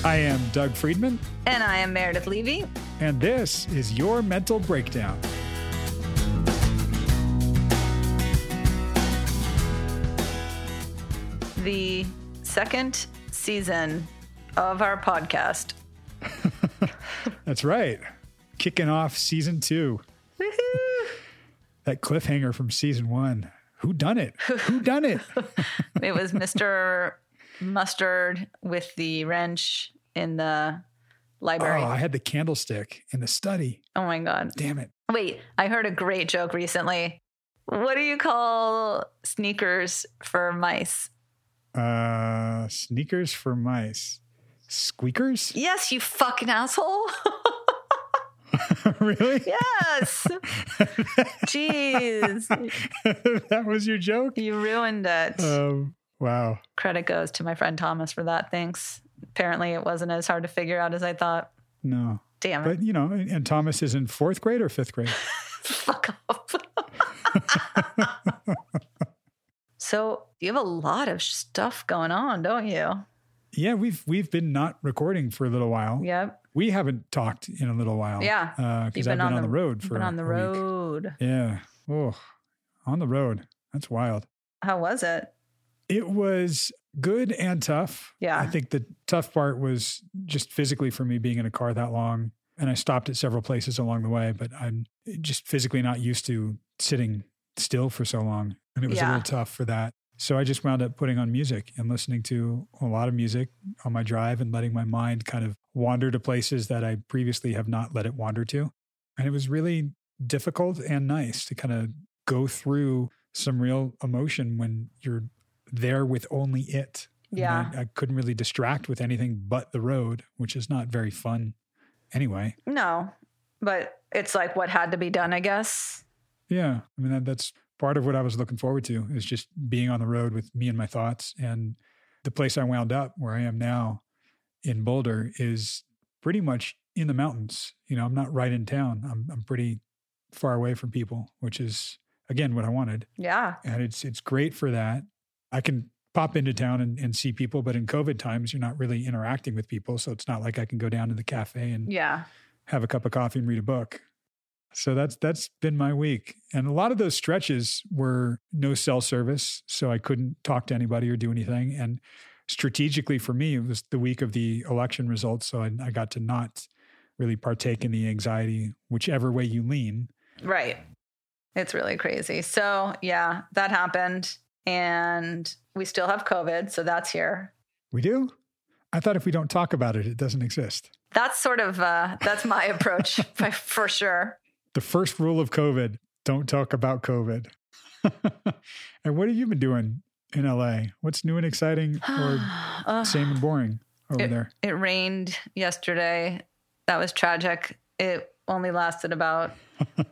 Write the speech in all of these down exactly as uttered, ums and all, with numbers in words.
I am Doug Friedman. And I am Meredith Levy. And this is Your Mental Breakdown. The second season of our podcast. That's right. Kicking off season two. Woohoo! That cliffhanger from season one. Who done it? Who done it? It was Mister Mustard with the wrench in the library. Oh, I had the candlestick in the study. Oh my God. Damn it. Wait, I heard a great joke recently. What do you call sneakers for mice? Uh, sneakers for mice. Squeakers? Yes, you fucking asshole. Really? Yes. Jeez. That was your joke? You ruined it. Um, wow. Credit goes to my friend Thomas for that. Thanks. Apparently it wasn't as hard to figure out as I thought. No. Damn it. But, you know, and Thomas is in fourth grade or fifth grade? Fuck off. So you have a lot of stuff going on, don't you? Yeah, we've we've been not recording for a little while. Yep. We haven't talked in a little while. Yeah. Because uh, I've been on the, the road for been on the a road. Week. Yeah. Oh, on the road. That's wild. How was it? It was good and tough. Yeah. I think the tough part was just physically for me being in a car that long. And I stopped at several places along the way, but I'm just physically not used to sitting still for so long. And it was yeah. a little tough for that. So I just wound up putting on music and listening to a lot of music on my drive and letting my mind kind of wander to places that I previously have not let it wander to. And it was really difficult and nice to kind of go through some real emotion when you're there with only it. Yeah. I, I couldn't really distract with anything but the road, which is not very fun anyway. No, but it's like what had to be done, I guess. Yeah. I mean, that, that's part of what I was looking forward to, is just being on the road with me and my thoughts. And the place I wound up, where I am now in Boulder, is pretty much in the mountains. You know, I'm not right in town. I'm I'm pretty far away from people, which is, again, what I wanted. Yeah. And it's it's great for that. I can pop into town and, and see people, but in COVID times, you're not really interacting with people. So it's not like I can go down to the cafe and yeah. have a cup of coffee and read a book. So that's that's been my week. And a lot of those stretches were no cell service, so I couldn't talk to anybody or do anything. And strategically for me, it was the week of the election results, so I, I got to not really partake in the anxiety, whichever way you lean. Right. It's really crazy. So yeah, that happened. And we still have COVID, so that's here. We do? I thought if we don't talk about it, it doesn't exist. That's sort of, uh, that's my approach for sure. The first rule of COVID, don't talk about COVID. And what have you been doing in L A? What's new and exciting or uh, same and boring over it, there? It rained yesterday. That was tragic. It only lasted about uh,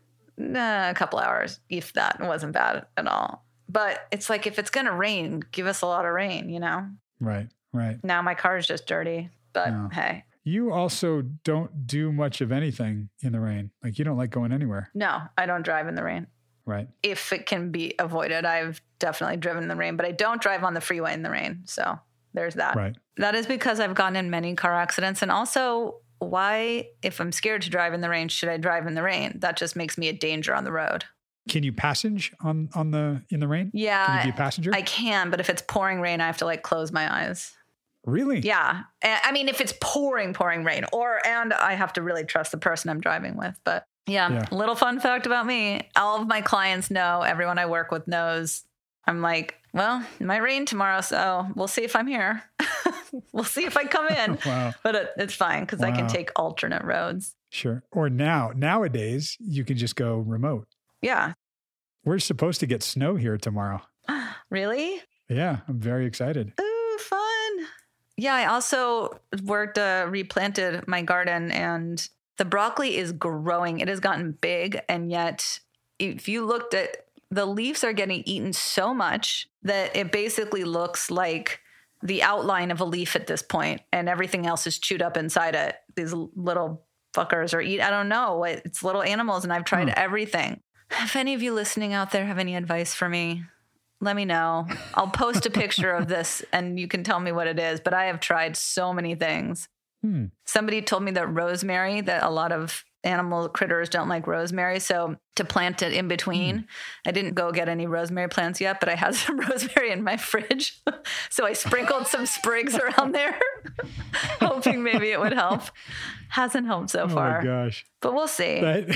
a couple hours, if that. It wasn't bad at all. But it's like, if it's going to rain, give us a lot of rain, you know? Right, right. Now my car is just dirty, but no. Hey. You also don't do much of anything in the rain. Like, you don't like going anywhere. No, I don't drive in the rain. Right. If it can be avoided. I've definitely driven in the rain, but I don't drive on the freeway in the rain. So there's that. Right. That is because I've gotten in many car accidents. And also, why, if I'm scared to drive in the rain, should I drive in the rain? That just makes me a danger on the road. Can you passage on, on the in the rain? Yeah. Can you be a passenger? I can, but if it's pouring rain, I have to like close my eyes. Really? Yeah. I mean, if it's pouring, pouring rain, or, and I have to really trust the person I'm driving with. But yeah, yeah, little fun fact about me. All of my clients know, everyone I work with knows. I'm like, well, it might rain tomorrow, so we'll see if I'm here. We'll see if I come in. Wow. But it, it's fine because wow. I can take alternate roads. Sure. Or now, nowadays, you can just go remote. Yeah. We're supposed to get snow here tomorrow. Really? Yeah, I'm very excited. Ooh, fun. Yeah, I also worked, uh, replanted my garden, and the broccoli is growing. It has gotten big, and yet if you looked at, the leaves are getting eaten so much that it basically looks like the outline of a leaf at this point, and everything else is chewed up inside it. These little fuckers are eat. I don't know. It's little animals, and I've tried hmm. everything. If any of you listening out there have any advice for me, let me know. I'll post a picture of this and you can tell me what it is. But I have tried so many things. Hmm. Somebody told me that rosemary, that a lot of animal critters don't like rosemary. So to plant it in between, hmm. I didn't go get any rosemary plants yet, but I had some rosemary in my fridge. So I sprinkled some sprigs around there, hoping maybe it would help. Hasn't helped so far. Oh my gosh. But we'll see. That,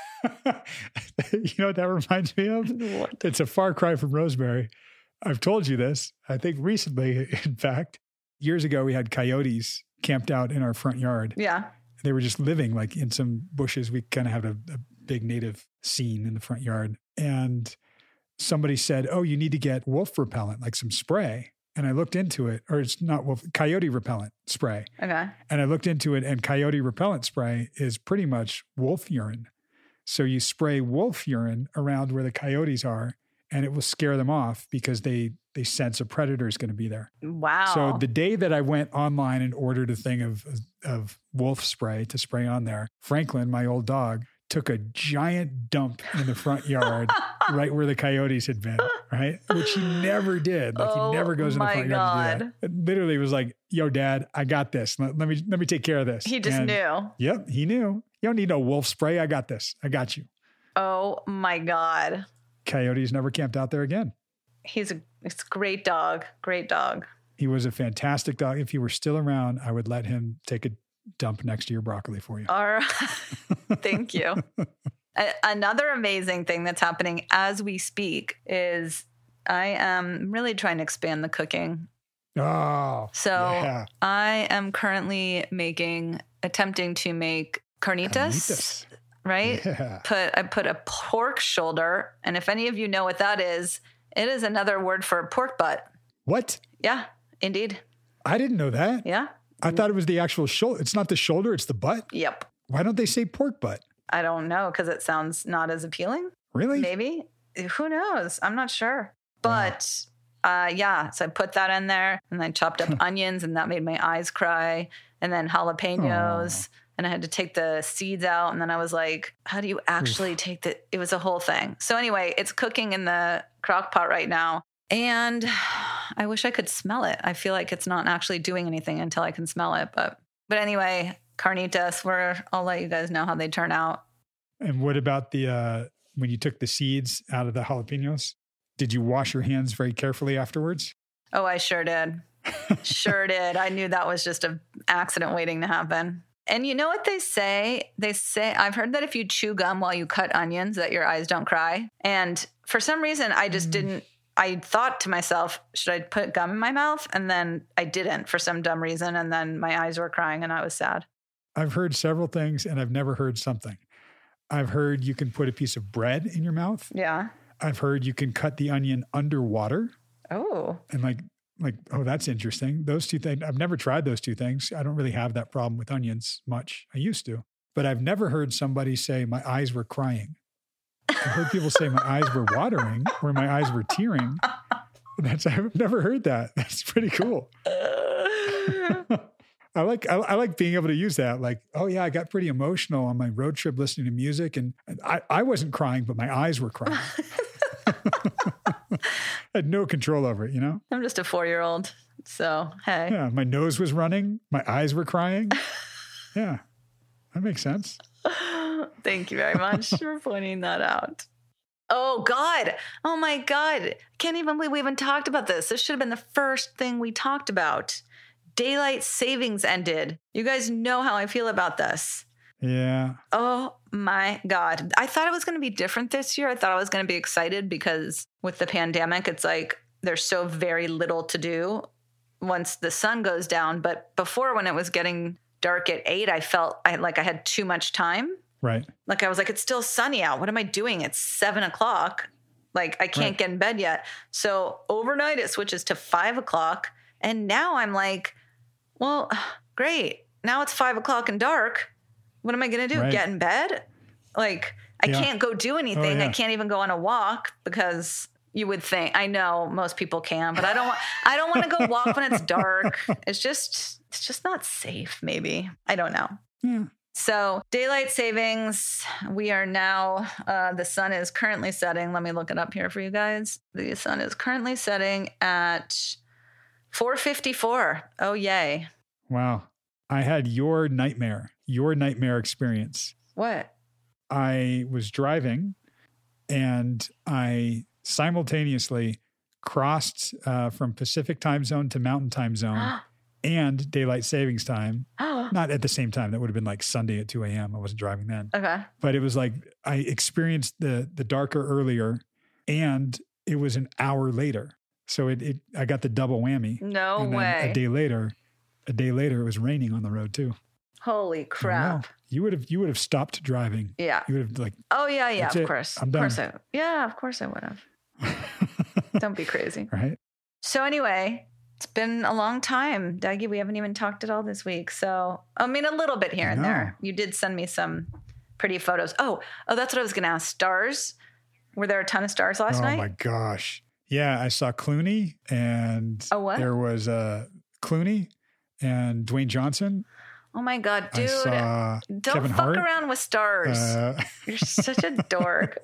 you know what that reminds me of? What? It's a far cry from rosemary. I've told you this, I think recently, in fact. Years ago, we had coyotes camped out in our front yard. Yeah. They were just living like in some bushes. We kind of have a, a big native scene in the front yard. And somebody said, oh, you need to get wolf repellent, like some spray. And I looked into it, or it's not wolf, coyote repellent spray. Okay. And I looked into it, and coyote repellent spray is pretty much wolf urine. So you spray wolf urine around where the coyotes are, and it will scare them off because they they sense a predator is going to be there. Wow. So the day that I went online and ordered a thing of of wolf spray to spray on there, Franklin, my old dog, took a giant dump in the front yard right where the coyotes had been, right? Which he never did. Like oh, he never goes in the front God. yard to do that. It literally was like, yo, Dad, I got this. Let, let me let me take care of this. He just and, knew. Yep, he knew. You don't need no wolf spray. I got this. I got you. Oh my God. Coyotes never camped out there again. He's a, it's a great dog. Great dog. He was a fantastic dog. If he were still around, I would let him take a dump next to your broccoli for you. All right. Thank you. a- another amazing thing that's happening as we speak is I am really trying to expand the cooking. Oh, so yeah. I am currently making, attempting to make carnitas. Carnitas. Right? Yeah. Put I put a pork shoulder, and if any of you know what that is, it is another word for pork butt. What? Yeah, indeed. I didn't know that. Yeah. I thought it was the actual shoulder. It's not the shoulder, it's the butt. Yep. Why don't they say pork butt? I don't know, because it sounds not as appealing. Really? Maybe. Who knows? I'm not sure. But wow. uh, yeah, so I put that in there, and I chopped up onions, and that made my eyes cry, and then jalapenos. Oh. And I had to take the seeds out. And then I was like, how do you actually Oof. take the, it was a whole thing. So anyway, it's cooking in the crock pot right now. And I wish I could smell it. I feel like it's not actually doing anything until I can smell it. But, but anyway, carnitas, where I'll let you guys know how they turn out. And what about the, uh, when you took the seeds out of the jalapenos, did you wash your hands very carefully afterwards? Oh, I sure did. Sure did. I knew that was just an accident waiting to happen. And you know what they say? They say, I've heard that if you chew gum while you cut onions, that your eyes don't cry. And for some reason, I just mm. didn't, I thought to myself, should I put gum in my mouth? And then I didn't for some dumb reason. And then my eyes were crying and I was sad. I've heard several things and I've never heard something. I've heard you can put a piece of bread in your mouth. Yeah. I've heard you can cut the onion underwater. Oh. And like, Like, oh, that's interesting. Those two things, I've never tried those two things. I don't really have that problem with onions much. I used to, but I've never heard somebody say my eyes were crying. I've heard people say my eyes were watering or my eyes were tearing. That's, I've never heard that. That's pretty cool. I like, I, I like being able to use that. Like, oh yeah, I got pretty emotional on my road trip listening to music and I, I wasn't crying, but my eyes were crying. I had no control over it, you know? I'm just a four-year-old, so hey. Yeah, my nose was running. My eyes were crying. Yeah, that makes sense. Thank you very much for pointing that out. Oh, God. Oh, my God. Can't even believe we even talked about this. This should have been the first thing we talked about. Daylight savings ended. You guys know how I feel about this. Yeah. Oh my God. I thought it was going to be different this year. I thought I was going to be excited because with the pandemic, it's like there's so very little to do once the sun goes down. But before, when it was getting dark at eight, I felt I, like I had too much time. Right. Like I was like, it's still sunny out. What am I doing? It's seven o'clock. Like I can't right. get in bed yet. So overnight it switches to five o'clock. And now I'm like, well, great. Now it's five o'clock and dark. What am I going to do? Right. Get in bed? Like, I yeah. can't go do anything. Oh, yeah. I can't even go on a walk because you would think, I know most people can, but I don't want, I don't want to go walk when it's dark. It's just, it's just not safe. Maybe. I don't know. Yeah. So daylight savings, we are now, uh, the sun is currently setting. Let me look it up here for you guys. The sun is currently setting at four fifty-four. Oh, yay. Wow. I had your nightmare, your nightmare experience. What? I was driving and I simultaneously crossed uh, from Pacific time zone to Mountain time zone and daylight savings time. Not at the same time. That would have been like Sunday at two a.m. I wasn't driving then. Okay. But it was like I experienced the the darker earlier and it was an hour later. So it, it I got the double whammy. No and then way. A day later, a day later it was raining on the road too. Holy crap. You would have you would have stopped driving. Yeah. You would have like Oh yeah, yeah, That's of it. course. I'm of done. course I Yeah, of course I would have. Don't be crazy. Right? So anyway, it's been a long time, Daggy. We haven't even talked at all this week. So, I mean, a little bit here and No. there. You did send me some pretty photos. Oh, oh, that's what I was going to ask. Stars? Were there a ton of stars last oh night? my gosh. Yeah, I saw Clooney and Oh, what? there was uh, Clooney and Dwayne Johnson. Oh my God, dude. I saw Don't Kevin fuck Hart. around with stars. Uh, You're such a dork.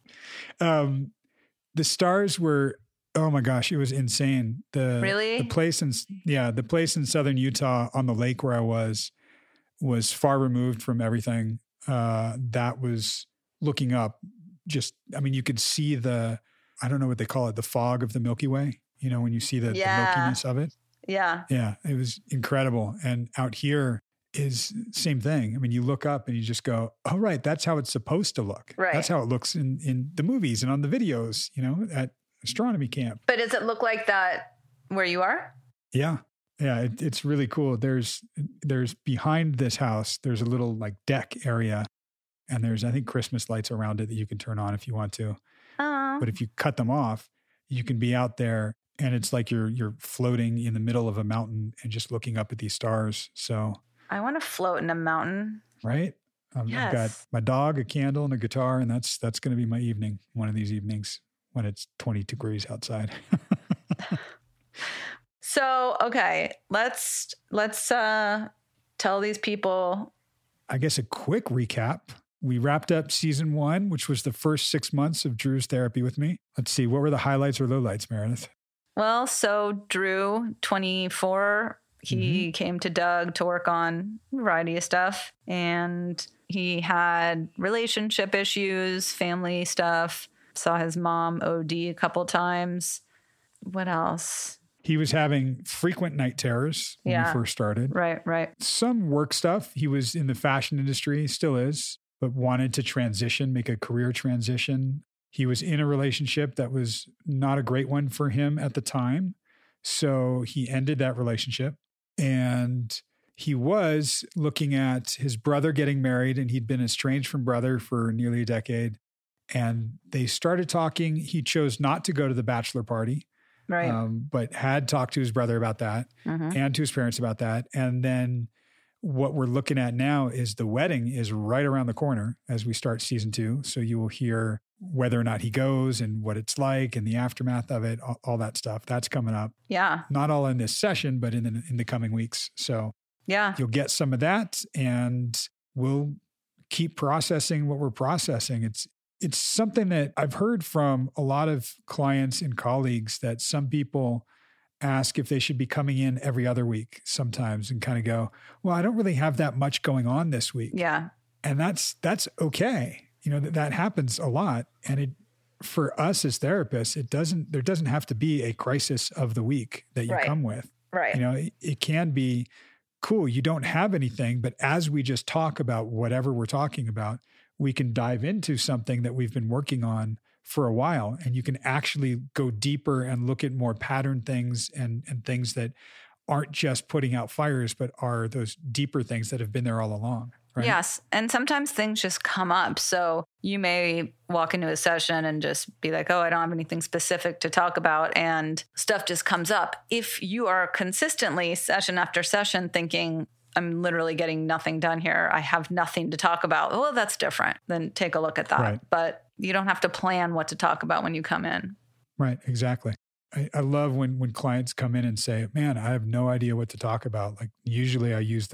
um, the stars were, oh my gosh, it was insane. The Really? the place in yeah, the place in southern Utah on the lake where I was was far removed from everything. Uh, that was looking up. Just, I mean, you could see the, I don't know what they call it, the fog of the Milky Way. You know, when you see the, Yeah. the milkiness of it. Yeah. Yeah, it was incredible. And out here is same thing. I mean, you look up and you just go, oh, right, that's how it's supposed to look. Right. That's how it looks in, in the movies and on the videos, you know, at astronomy camp. But does it look like that where you are? Yeah. Yeah. It, it's really cool. There's, there's behind this house, there's a little like deck area and there's, I think, Christmas lights around it that you can turn on if you want to. Oh. But if you cut them off, you can be out there and it's like you're, you're floating in the middle of a mountain and just looking up at these stars. So I want to float in a mountain. right? Um, I've got Yes. my dog, a candle, and a guitar, and that's that's going to be my evening. One of these evenings when it's twenty degrees outside. So, okay, let's let's uh tell these people. I guess a quick recap. We wrapped up season one, which was the first six months of Drew's therapy with me. Let's see, what were the highlights or lowlights, Meredith? Well, so Drew, twenty-four, he came to Doug to work on a variety of stuff, and he had relationship issues, family stuff. Saw his mom O D a couple times. What else? He was having frequent night terrors when Yeah. we first started. Right, right. Some work stuff. He was in the fashion industry, still is, but wanted to transition, make a career transition. He was in a relationship that was not a great one for him at the time. So he ended that relationship. And he was looking at his brother getting married, and he'd been estranged from brother for nearly a decade. And they started talking. He chose not to go to the bachelor party, Right. um, but had talked to his brother about that Mhm. and to his parents about that. And then what we're looking at now is the wedding is right around the corner as we start season two. So you will hear whether or not he goes and what it's like and the aftermath of it, all, all that stuff. That's coming up. Yeah. Not all in this session, but in the, in the coming weeks. So Yeah. you'll get some of that, and we'll keep processing what we're processing. It's it's something that I've heard from a lot of clients and colleagues that some people ask if they should be coming in every other week sometimes and kind of go, well, I don't really have that much going on this week. Yeah. And that's that's okay. You know, that, that happens a lot. And it for us as therapists, it doesn't there doesn't have to be a crisis of the week that you Right. come with. Right. You know, it, it can be cool. You don't have anything, but as we just talk about whatever we're talking about, we can dive into something that we've been working on for a while, and you can actually go deeper and look at more pattern things and, and things that aren't just putting out fires, but are those deeper things that have been there all along. Right? Yes. And sometimes things just come up. So you may walk into a session and just be like, oh, I don't have anything specific to talk about. And stuff just comes up. If you are consistently session after session thinking, I'm literally getting nothing done here, I have nothing to talk about, well, that's different. Then take a look at that. Right. But you don't have to plan what to talk about when you come in. Right. Exactly. I, I love when, when clients come in and say, man, I have no idea what to talk about. Like usually I use the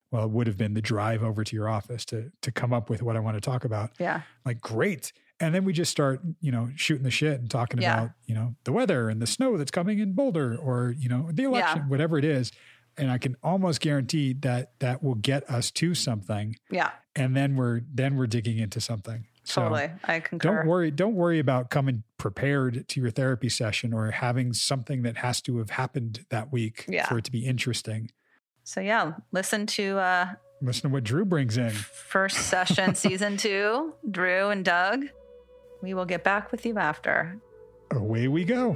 well, it would have been the drive over to your office to to come up with what I want to talk about. Yeah. Like, great. And then we just start, you know, shooting the shit and talking Yeah. about, you know, the weather and the snow that's coming in Boulder, or, you know, the election, Yeah. whatever it is. And I can almost guarantee that that will get us to something. Yeah. And then we're then we're digging into something. So Totally. I concur. don't worry. Don't worry about coming prepared to your therapy session or having something that has to have happened that week Yeah. for it to be interesting. So yeah, listen to uh, Listen to what Drew brings in. first session, season two, Drew and Doug. We will get back with you after. Away we go.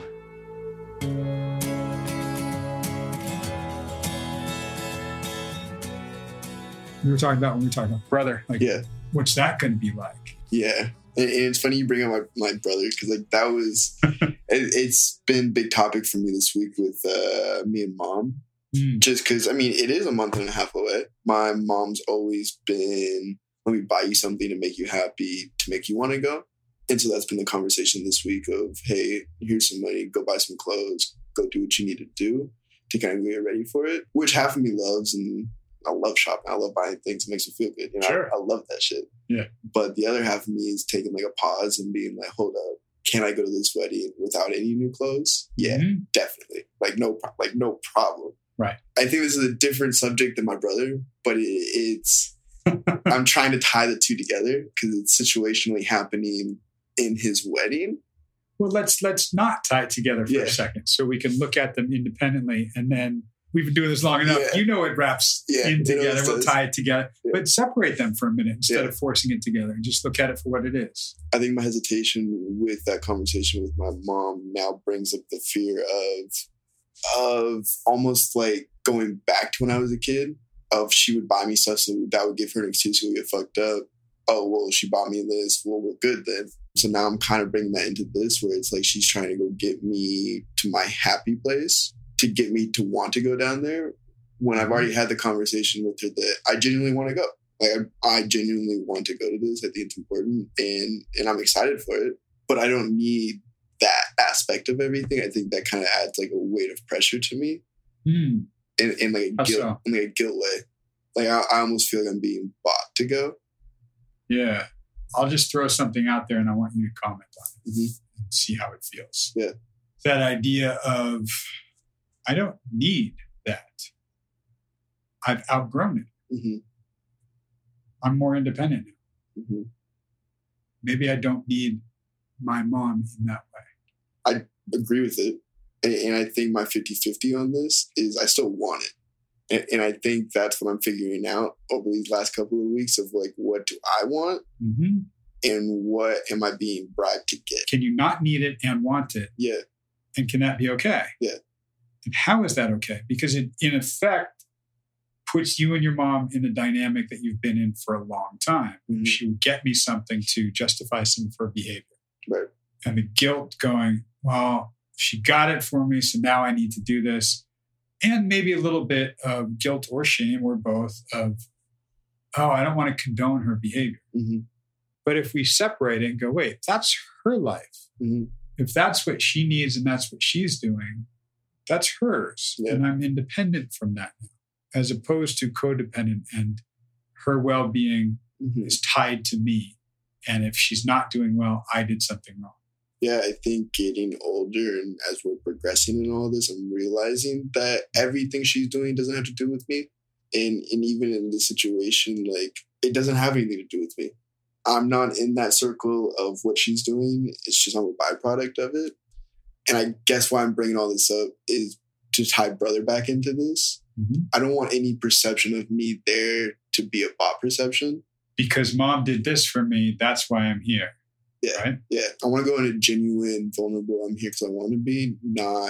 We were talking about when we were talking about brother. Like, Yeah. what's that going to be like? Yeah. And, and it's funny you bring up my, my brother, because like that was, it, it's been a big topic for me this week with uh, me and mom. Mm. Just because, I mean, it is a month and a half away. My mom's always been, let me buy you something to make you happy, to make you want to go. And so that's been the conversation this week of, hey, here's some money, go buy some clothes, go do what you need to do to kind of get ready for it, which half of me loves. And I love shopping. I love buying things. It makes me feel good. You know, Sure. I, I love that shit. Yeah. But the other half of me is taking like a pause and being like, hold up, can I go to this wedding without any new clothes? Yeah, Mhm. definitely. Like no, pro- like no problem. Right. I think this is a different subject than my brother, but it, it's, I'm trying to tie the two together because it's situationally happening in his wedding. Well, let's let's not tie it together for Yeah. a second, so we can look at them independently, and then we've been doing this long enough. Yeah. You know it wraps Yeah, in it together. always We'll does. tie it together, Yeah. but separate them for a minute instead Yeah. of forcing it together, and just look at it for what it is. I think my hesitation with that conversation with my mom now brings up the fear of of almost like going back to when I was a kid. Of she would buy me stuff, so that would give her an excuse to get fucked up. Oh well, she bought me this. Well, we're good then. So now I'm kind of bringing that into this, where it's like she's trying to go get me to my happy place, to get me to want to go down there. When I've already had the conversation with her that I genuinely want to go. Like I, I genuinely want to go to this. I think it's important, and and I'm excited for it. But I don't need that aspect of everything. I think that kind of adds like a weight of pressure to me, Hmm. in, in like a How guilt, so? in like a guilt way. Like I, I almost feel like I'm being bought to go. Yeah. I'll just throw something out there, and I want you to comment on it Mhm. and see how it feels. Yeah. That idea of I don't need that. I've outgrown it. hmm I'm more independent now. hmm Maybe I don't need my mom in that way. Agree with it. And, and I think my fifty-fifty on this is I still want it. And, and I think that's what I'm figuring out over these last couple of weeks of like, what do I want Mm-hmm. and what am I being bribed to get? Can you not need it and want it? Yeah. And can that be okay? Yeah. And how is that okay? Because it, in effect, puts you and your mom in the dynamic that you've been in for a long time. Mhm. She would get me something to justify some of her behavior. Right. And the guilt going, well, she got it for me, so now I need to do this. And maybe a little bit of guilt or shame or both of, oh, I don't want to condone her behavior. hmm But if we separate it and go, wait, that's her life. hmm If that's what she needs and that's what she's doing, that's hers. Yeah. And I'm independent from that now, as opposed to codependent, and her well-being hmm is tied to me. And if she's not doing well, I did something wrong. Yeah, I think getting older and as we're progressing in all this, I'm realizing that everything she's doing doesn't have to do with me. And and even in this situation, like it doesn't have anything to do with me. I'm not in that circle of what she's doing. It's just I'm a byproduct of it. And I guess why I'm bringing all this up is to tie brother back into this. Mm-hmm. I don't want any perception of me there to be a bot perception. Because mom did this for me, that's why I'm here. Yeah. Right? Yeah. I want to go in a genuine, vulnerable, I'm here because I want to be, not,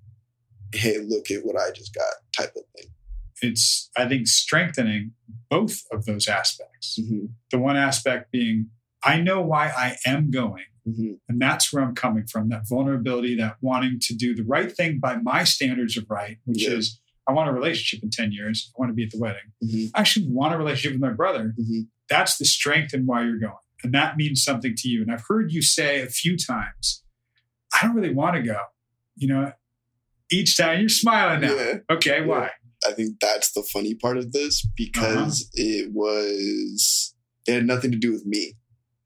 hey, look at what I just got type of thing. It's, I think, strengthening both of those aspects. Mm-hmm. The one aspect being, I know why I am going. Mm-hmm. And that's where I'm coming from, that vulnerability, that wanting to do the right thing by my standards of right, which Yeah. is I want a relationship in ten years. I want to be at the wedding. Mm-hmm. I actually want a relationship with my brother. Mm-hmm. That's the strength and why you're going. And that means something to you. And I've heard you say a few times, I don't really want to go. You know, each time you're smiling now. Yeah. Okay, Yeah. why? I think that's the funny part of this, because uh-huh. it was, it had nothing to do with me.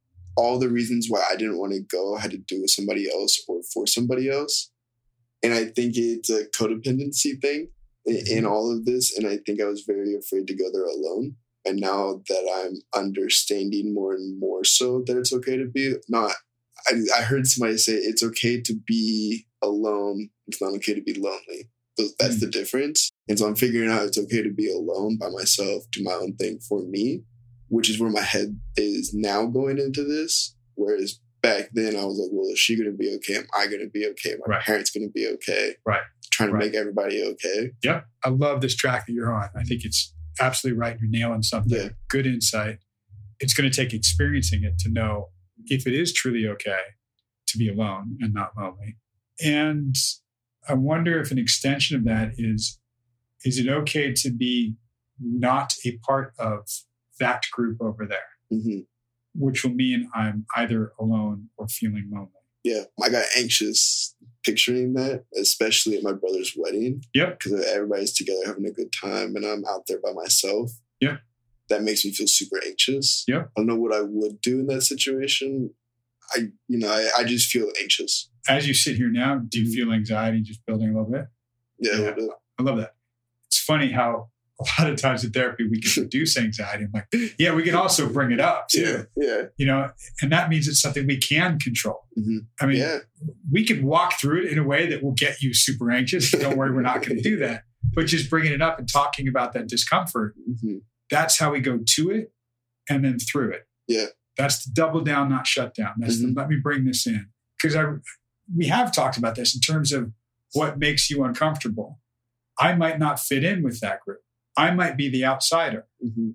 All the reasons why I didn't want to go had to do with somebody else or for somebody else. And I think it's a codependency thing in, in all of this. And I think I was very afraid to go there alone. And now that I'm understanding more and more so that it's okay to be not, I, I heard somebody say it's okay to be alone. It's not okay to be lonely. So that's mm-hmm. the difference. And so I'm figuring out it's okay to be alone by myself, do my own thing for me, which is where my head is now going into this. Whereas back then I was like, well, is she going to be okay? Am I going to be okay? My right. parents going to be okay? Right. Trying to right. make everybody okay. Yep. I love this track that you're on. I think it's absolutely right. You're nailing something. Yeah. Good insight. It's going to take experiencing it to know if it is truly okay to be alone and not lonely. And I wonder if an extension of that is, is it okay to be not a part of that group over there, mm-hmm. which will mean I'm either alone or feeling lonely. Yeah. I got anxious picturing that, especially at my brother's wedding. Yep. Because everybody's together having a good time and I'm out there by myself. Yep. That makes me feel super anxious. Yep. I don't know what I would do in that situation. I, you know, I, I just feel anxious. As you sit here now, do you feel anxiety just building a little bit? Yeah, yeah. A little bit. I love that. It's funny how a lot of times in therapy we can reduce anxiety. I'm like, yeah, we can also bring it up too. Yeah, yeah. You know, and that means it's something we can control. Mm-hmm. I mean, yeah. we can walk through it in a way that will get you super anxious. Don't worry, we're not going to do that. But just bringing it up and talking about that discomfort, mm-hmm. that's how we go to it and then through it. Yeah. That's the double down, not shut down. That's mm-hmm. the, let me bring this in. Because I, we have talked about this in terms of what makes you uncomfortable. I might not fit in with that group. I might be the outsider. Mm-hmm.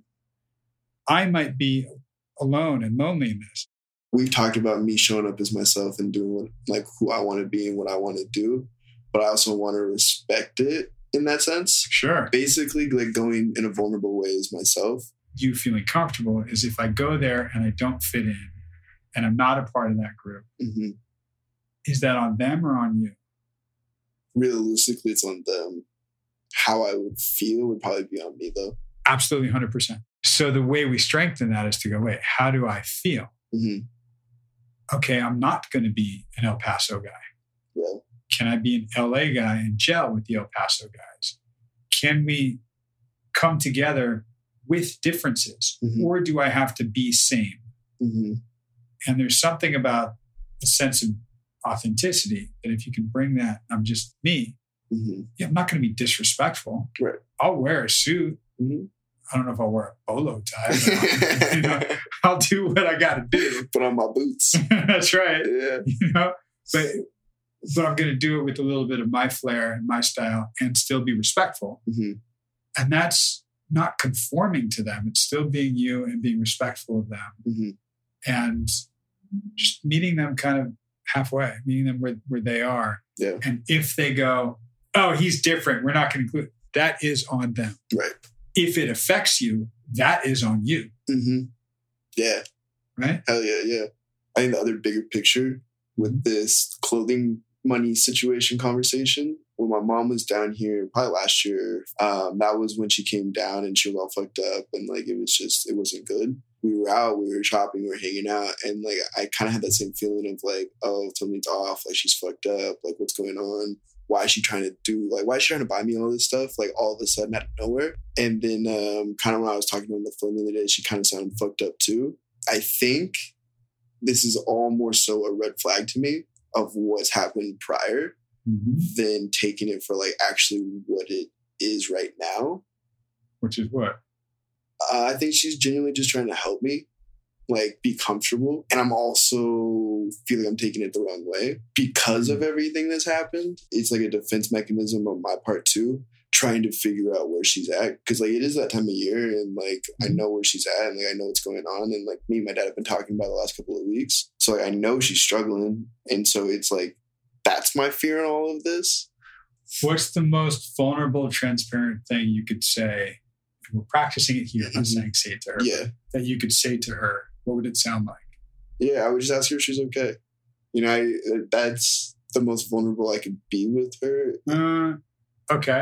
I might be alone and lonely in this. We've talked about me showing up as myself and doing what, like who I want to be and what I want to do, but I also want to respect it in that sense. Sure. Basically, like going in a vulnerable way as myself. You feeling comfortable is if I go there and I don't fit in and I'm not a part of that group. Mm-hmm. Is that on them or on you? Realistically, it's on them. How I would feel would probably be on me, though. Absolutely, one hundred percent. So the way we strengthen that is to go, wait, how do I feel? Mm-hmm. Okay, I'm not going to be an El Paso guy. Yeah. Can I be an L A guy and gel with the El Paso guys? Can we come together with differences? Mm-hmm. Or do I have to be same? Mm-hmm. And there's something about a sense of authenticity that if you can bring that, I'm just me. Mm-hmm. Yeah, I'm not going to be disrespectful. Right. I'll wear a suit. Mm-hmm. I don't know if I'll wear a bolo tie. But you know, I'll do what I got to do. Put on my boots. That's right. Yeah. You know, but but I'm going to do it with a little bit of my flair and my style and still be respectful. Mm-hmm. And that's not conforming to them. It's still being you and being respectful of them. Mm-hmm. And just meeting them kind of halfway, meeting them where, where they are. Yeah. And if they go, oh, he's different, we're not going to include it, that is on them. Right. If it affects you, that is on you. Mm-hmm. Yeah. Right? Hell yeah, yeah. I think the other bigger picture with this clothing money situation conversation, when my mom was down here, probably last year, um, that was when she came down and she was all fucked up and like it was just, it wasn't good. We were out, we were shopping, we were hanging out, and like I kind of had that same feeling of like, oh, something's off, like she's fucked up, like what's going on? Why is she trying to do, like, why is she trying to buy me all this stuff, like all of a sudden out of nowhere? And then um, kind of when I was talking to her on the phone the other day, she kind of sounded fucked up too. I think this is all more so a red flag to me of what's happened prior mm-hmm. than taking it for like actually what it is right now. Which is what? Uh, I think she's genuinely just trying to help me, like, be comfortable. And I'm also feeling I'm taking it the wrong way because of everything that's happened. It's like a defense mechanism on my part too, trying to figure out where she's at. Because, like, it is that time of year and, like, I know where she's at and, like, I know what's going on. And, like, me and my dad have been talking about it the last couple of weeks. So, like, I know she's struggling. And so it's, like, that's my fear in all of this. What's the most vulnerable, transparent thing you could say? We're practicing it here. I'm not saying say it to her. Yeah. That you could say to her. What would it sound like? Yeah, I would just ask her if she's okay. You know, I, that's the most vulnerable I could be with her. Uh, okay.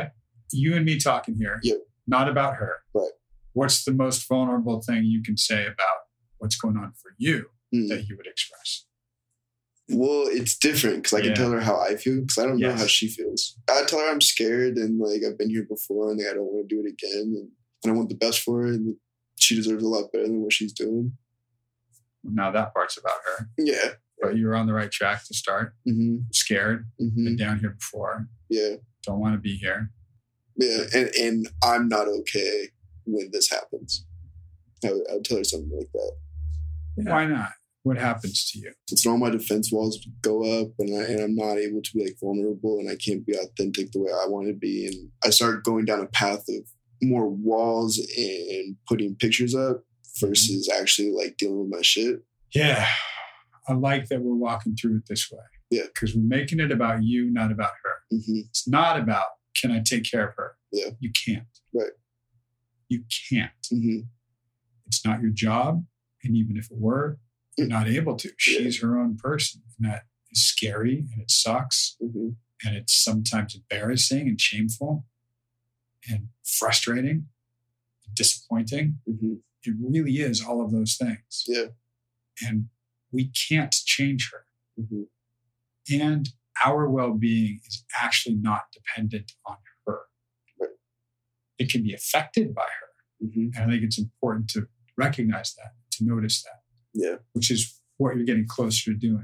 you and me talking here, Yep. not about her. Right. What's the most vulnerable thing you can say about what's going on for you Mm. that you would express? Well, it's different because I Yeah. can tell her how I feel because I don't know Yes. how she feels. I tell her I'm scared and like I've been here before and like, I don't want to do it again and, and I want the best for her and she deserves a lot better than what she's doing. Now that part's about her, Yeah. but you were on the right track to start. hmm Scared, hmm been down here before, Yeah. don't want to be here. Yeah. And, and I'm not okay when this happens. I would, I would tell her something like that. Yeah. Why not? What happens to you? It's all my defense walls go up and, I, and I'm not able to be like vulnerable and I can't be authentic the way I want to be. And I start going down a path of more walls and putting pictures up versus actually like dealing with my shit. Yeah. I like that we're walking through it this way. Yeah. Because we're making it about you, not about her. Mm-hmm. It's not about, can I take care of her? Yeah. You can't. Right. You can't. Mm-hmm. It's not your job. And even if it were, you're not able to. She's her own person. And that is scary and it sucks. Mm-hmm. And it's sometimes embarrassing and shameful and frustrating, and disappointing. Mm-hmm. It really is all of those things. Yeah. And we can't change her. Mm-hmm. And our well-being is actually not dependent on her. Right. It can be affected by her. Mm-hmm. And I think it's important to recognize that, to notice that. Yeah. Which is what you're getting closer to doing.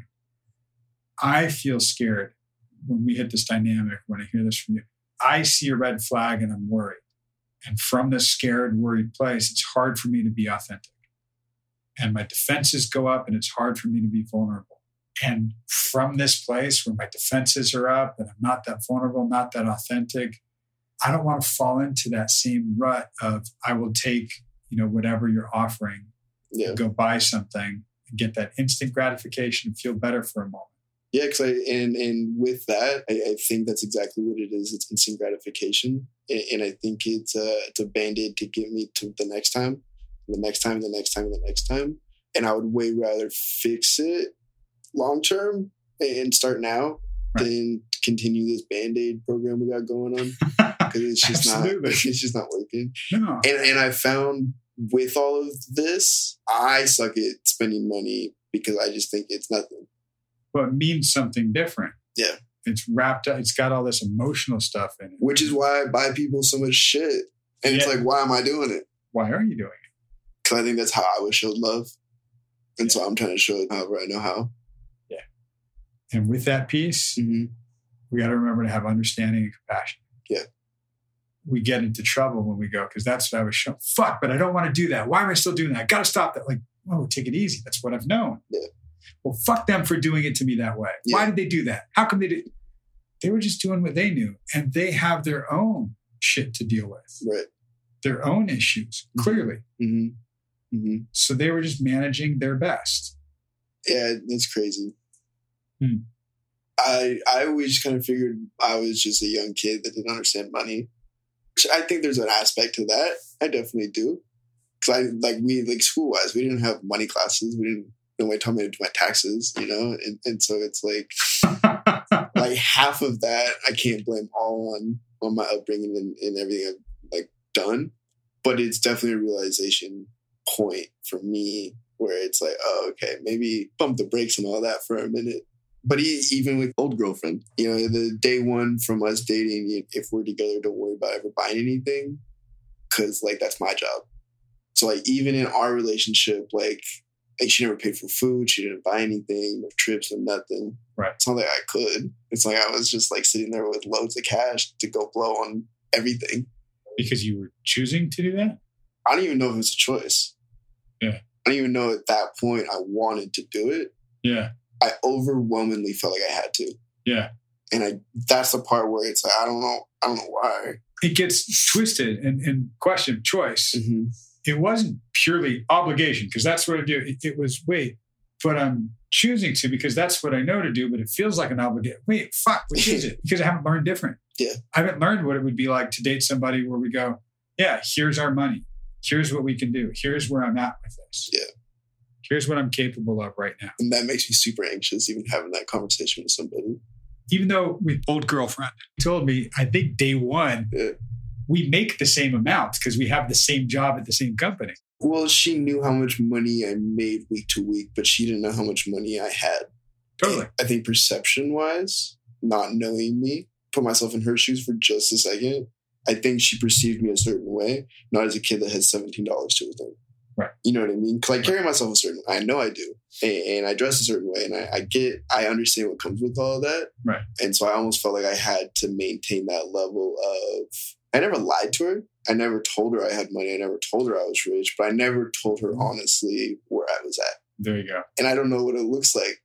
I feel scared when we hit this dynamic, when I hear this from you. I see a red flag and I'm worried. And from this scared, worried place, it's hard for me to be authentic. And my defenses go up and it's hard for me to be vulnerable. And from this place where my defenses are up and I'm not that vulnerable, not that authentic, I don't want to fall into that same rut of I will take, you know, whatever you're offering, Yeah. go buy something and get that instant gratification and feel better for a moment. Yeah, because I and and with that, I, I think that's exactly what it is. It's instant gratification, and, and I think it's a it's a band-aid to get me to the next time, the next time, the next time, the next time. And I would way rather fix it long term and start now Right. than continue this band-aid program we got going on because it's just Absolutely. not it's just not working. No. And and I found with all of this, I suck at spending money because I just think it's nothing. But it means something different. Yeah. It's wrapped up. It's got all this emotional stuff in it. Which is why I buy people so much shit. And it's Yeah. like, why am I doing it? Why are you doing it? Because I think that's how I was showed love. And so I'm trying to show it however I know how. And with that piece, Mm-hmm. we got to remember to have understanding and compassion. Yeah. We get into trouble when we go, because that's what I was shown. Fuck, but I don't want to do that. Why am I still doing that? I got to stop that. Like, oh, take it easy. That's what I've known. Yeah. Well, fuck them for doing it to me that way. Yeah. Why did they do that? How come they did? They were just doing what they knew. And they have their own shit to deal with, Right. their own issues, clearly. Mm-hmm. Mm-hmm. So they were just managing their best. Yeah, it's crazy. Hmm. I I always kind of figured I was just a young kid that didn't understand money. Which I think there's an aspect to that. I definitely do. Because I like we like school wise, we didn't have money classes. We didn't nobody taught me to do my taxes, you know? And and so it's like like half of that I can't blame all on on my upbringing and, and everything I've like done. But it's definitely a realization point for me where it's like, oh, okay, maybe pump the brakes and all that for a minute. But he, even with old girlfriend, you know, the day one from us dating, if we're together, don't worry about ever buying anything, because like that's my job. So like even in our relationship, like, like she never paid for food, she didn't buy anything, no trips or nothing. Right. It's not like I could. It's like I was just like sitting there with loads of cash to go blow on everything. Because you were choosing to do that? I don't even know if it's a choice. Yeah. I don't even know at that point I wanted to do it. Yeah. I overwhelmingly felt like I had to. Yeah. And I that's the part where it's like, I don't know, I don't know why. It gets twisted and, and question choice. Mm-hmm. It wasn't purely obligation, because that's what I do. It, it was, wait, but I'm choosing to because that's what I know to do, but it feels like an obligation. Wait, fuck, which is it? Because I haven't learned different. Yeah. I haven't learned what it would be like to date somebody where we go, yeah, here's our money. Here's what we can do. Here's where I'm at with this. Yeah. Here's what I'm capable of right now. And that makes me super anxious, even having that conversation with somebody. Even though with old girlfriend told me, I think day one, Yeah. we make the same amount because we have the same job at the same company. Well, she knew how much money I made week to week, but she didn't know how much money I had. Totally. I think perception-wise, not knowing me, put myself in her shoes for just a second, I think she perceived me a certain way, not as a kid that has seventeen dollars to his name. Right. You know what I mean? Because I carry myself a certain way. I know I do. And, and I dress a certain way. And I, I get, I understand what comes with all of that. Right. And so I almost felt like I had to maintain that level of, I never lied to her. I never told her I had money. I never told her I was rich, but I never told her honestly where I was at. There you go. And I don't know what it looks like.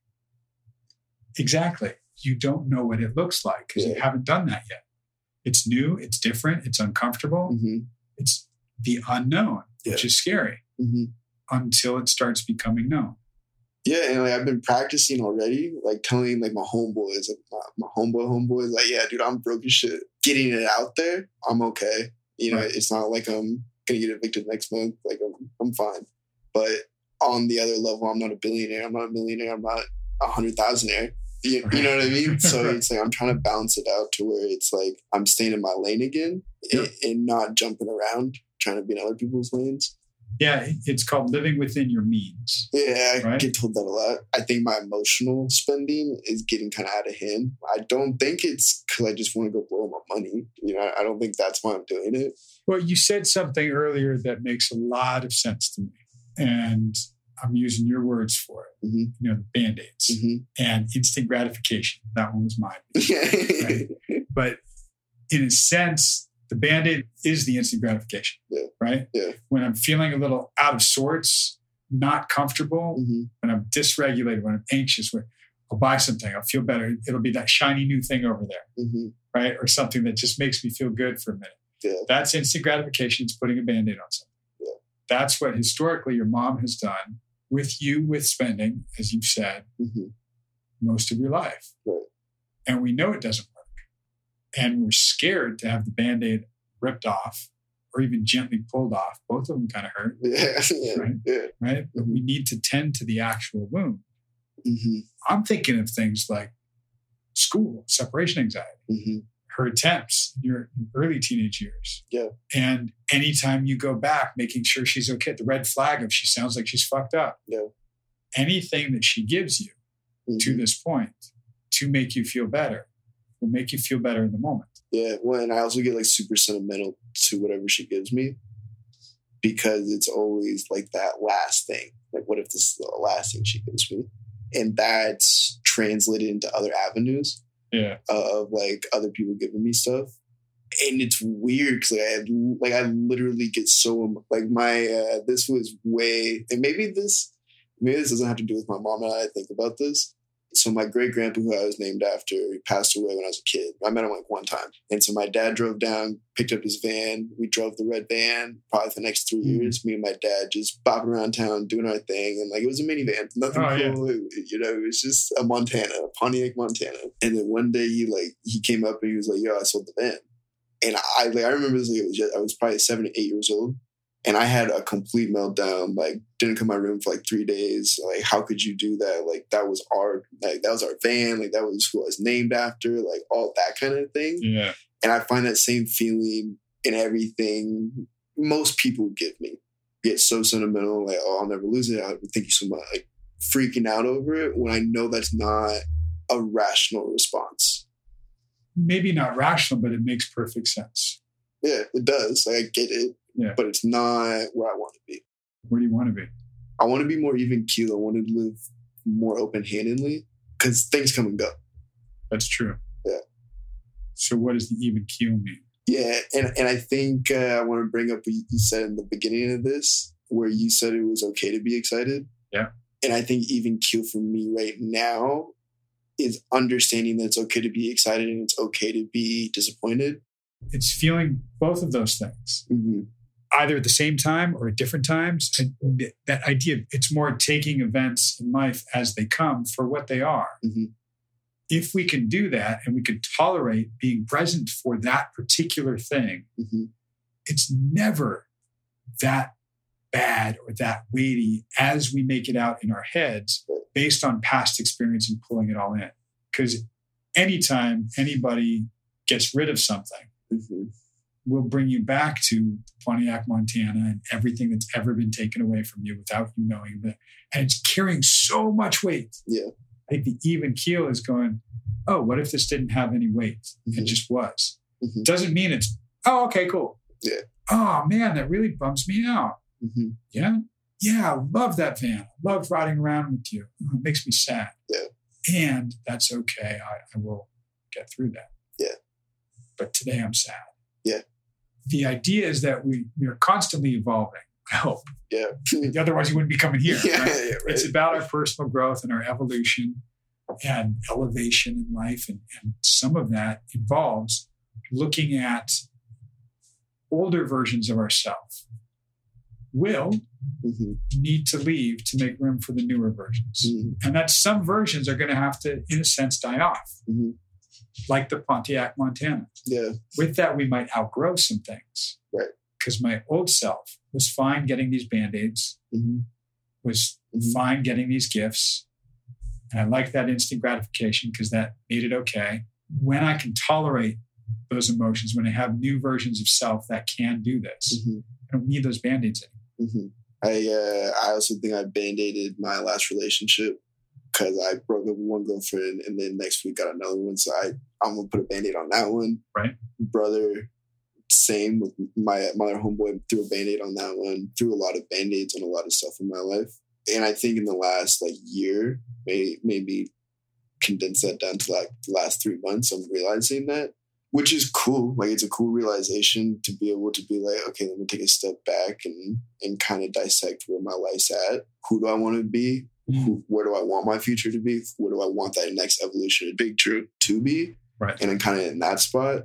Exactly. You don't know what it looks like because Yeah. you haven't done that yet. It's new. It's different. It's uncomfortable. Mm-hmm. It's the unknown, Yeah. which is scary Mm-hmm. until it starts becoming known. Yeah, and like I've been practicing already, like telling like my homeboys, like my, my homeboy homeboys, like, yeah, dude, I'm broke as shit. Getting it out there, I'm okay. You know, Right. it's not like I'm gonna get evicted next month. Like I'm, I'm fine. But on the other level, I'm not a billionaire. I'm not a millionaire. I'm not a hundred thousandaire. You, you know what I mean? So Right. it's like I'm trying to balance it out to where it's like I'm staying in my lane again Yep. and, and not jumping around trying to be in other people's lanes. Yeah, it- it's called living within your means. Yeah, I Right. get told that a lot. I think my emotional spending is getting kind of out of hand. I don't think it's because I just want to go blow my money. You know, I don't think that's why I'm doing it. Well, you said something earlier that makes a lot of sense to me. And I'm using your words for it. Mm-hmm. You know, the Band-Aids Mm-hmm. and instant gratification. That one was mine. Right. But in a sense, the Band-Aid is the instant gratification, Yeah. right? Yeah. When I'm feeling a little out of sorts, not comfortable, Mm-hmm. when I'm dysregulated, when I'm anxious, when I'll buy something, I'll feel better. It'll be that shiny new thing over there, Mm-hmm. right? Or something that just makes me feel good for a minute. Yeah. That's instant gratification. It's putting a Band-Aid on something. Yeah. That's what historically your mom has done with you with spending, as you've said, Mm-hmm. most of your life. Right. And we know it doesn't work. And we're scared to have the Band-Aid ripped off or even gently pulled off. Both of them kind of hurt, Yeah. Yeah. Right. Yeah. right? But we need to tend to the actual wound. Mm-hmm. I'm thinking of things like school, separation anxiety, Mm-hmm. her attempts in your early teenage years. Yeah. And anytime you go back, making sure she's okay, the red flag of she sounds like she's fucked up. Yeah. Anything that she gives you Mm-hmm. to this point to make you feel better will make you feel better in the moment. Yeah. Well, and I also get like super sentimental to whatever she gives me because it's always like that last thing. Like, what if this is the last thing she gives me? And that's translated into other avenues Yeah. of like other people giving me stuff. And it's weird because like I had, like I literally get so like my uh, this was way and maybe this maybe this doesn't have to do with my mom and I think about this. So my great grandpa, who I was named after, he passed away when I was a kid. I met him like one time, and so my dad drove down, picked up his van. We drove the red van probably for the next three Mm-hmm. years. Me and my dad just bopping around town doing our thing, and like it was a minivan, nothing Oh, yeah. cool. It- you know, it was just a Montana, a Pontiac Montana. And then one day he like he came up and he was like, "Yo, I sold the van." And I like I remember this, like it was just, I was probably seven or eight years old, and I had a complete meltdown. Like didn't come to my room for like three days. Like how could you do that? Like that was our like that was our van. Like that was who I was named after. Like all that kind of thing. Yeah. And I find that same feeling in everything most people give me. Get so sentimental, like oh I'll never lose it. I thank you so much. Like freaking out over it when I know that's not a rational response. Maybe not rational, but it makes perfect sense. Yeah, it does. Like, I get it, Yeah. but it's not where I want to be. Where do you want to be? I want to be more even keel. I want to live more open handedly because things come and go. That's true. Yeah. So what does the even keel mean? Yeah, and and I think uh, I want to bring up what you said in the beginning of this, where you said it was okay to be excited. Yeah. And I think even keel for me right now is understanding that it's okay to be excited and it's okay to be disappointed. It's feeling both of those things, Mm-hmm. either at the same time or at different times. And th- that idea, it's more taking events in life as they come for what they are. Mm-hmm. If we can do that and we can tolerate being present for that particular thing, Mm-hmm. it's never that bad or that weighty as we make it out in our heads based on past experience and pulling it all in. Because anytime anybody gets rid of something, Mm-hmm. will bring you back to Pontiac, Montana, and everything that's ever been taken away from you without you knowing that. And it's carrying so much weight. Yeah. I think the even keel is going, oh, what if this didn't have any weight? Mm-hmm. It just was. Mm-hmm. Doesn't mean it's, oh, okay, cool. Yeah. Oh, man, that really bums me out. Mm-hmm. Yeah. Yeah, I love that van. I love riding around with you. Oh, it makes me sad. Yeah. And that's okay. I, I will get through that. Yeah. But today I'm sad. Yeah. The idea is that we, we are constantly evolving, I hope. Yeah. Otherwise, you wouldn't be coming here. Yeah, right? yeah, right. It's about our personal growth and our evolution and elevation in life. And, and some of that involves looking at older versions of ourselves. Will mm-hmm. need to leave to make room for the newer versions. Mm-hmm. And that some versions are going to have to, in a sense, die off. Mm-hmm. Like the Pontiac, Montana. Yeah. With that, we might outgrow some things. Right. Because my old self was fine getting these Band-Aids, mm-hmm. was mm-hmm. fine getting these gifts. And I liked that instant gratification because that made it okay. When I can tolerate those emotions, when I have new versions of self that can do this, mm-hmm. I don't need those Band-Aids anymore. Mm-hmm. I uh, I also think I Band-Aided my last relationship because I broke up with one girlfriend and then next week got another one. So I, I'm going to put a Band-Aid on that one. Right. Brother, same with my, my other homeboy, threw a Band-Aid on that one, threw a lot of Band-Aids on a lot of stuff in my life. And I think in the last like year, may, maybe condense that down to like the last three months, I'm realizing that. Which is cool. Like, it's a cool realization to be able to be like, okay, let me take a step back and, and kind of dissect where my life's at. Who do I want to be? Mm-hmm. Who, where do I want my future to be? Where do I want that next evolution of big true to be? Right. And then kind of in that spot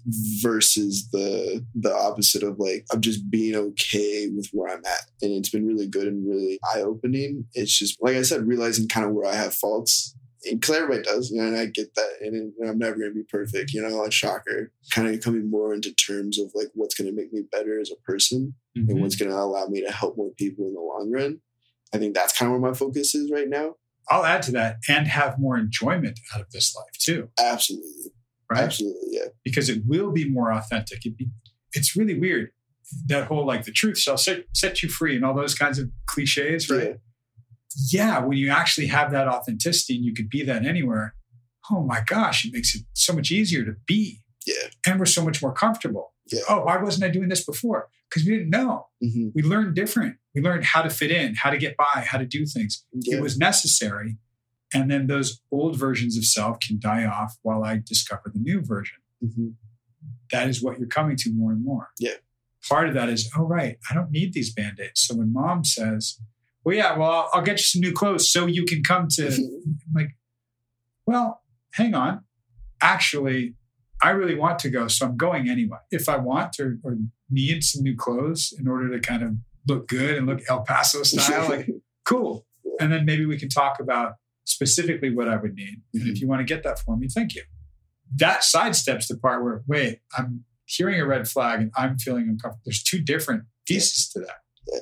versus the the opposite of like, I'm just being okay with where I'm at. And it's been really good and really eye-opening. It's just, like I said, realizing kind of where I have faults. Because everybody does, you know, and I get that. And, and I'm never going to be perfect, you know, like shocker. Kind of coming more into terms of like what's going to make me better as a person mm-hmm. and what's going to allow me to help more people in the long run. I think that's kind of where my focus is right now. I'll add to that and have more enjoyment out of this life too. Absolutely. Right? Absolutely, yeah. Because it will be more authentic. It'd be, it's really weird. That whole like the truth shall set, set you free and all those kinds of cliches, right? Yeah. Yeah, when you actually have that authenticity and you could be that anywhere, oh my gosh, it makes it so much easier to be. Yeah. And we're so much more comfortable. Yeah. Oh, why wasn't I doing this before? Because we didn't know. Mm-hmm. We learned different. We learned how to fit in, how to get by, how to do things. Yeah. It was necessary. And then those old versions of self can die off while I discover the new version. Mm-hmm. That is what you're coming to more and more. Yeah. Part of that is, oh, right, I don't need these Band-Aids. So when mom says, well, yeah, well, I'll, I'll get you some new clothes so you can come to, I'm like, well, hang on. Actually, I really want to go, so I'm going anyway. If I want or, or need some new clothes in order to kind of look good and look El Paso style, like, cool. And then maybe we can talk about specifically what I would need. Mm-hmm. And if you want to get that for me, thank you. That sidesteps the part where, wait, I'm hearing a red flag and I'm feeling uncomfortable. There's two different pieces to that. Yeah.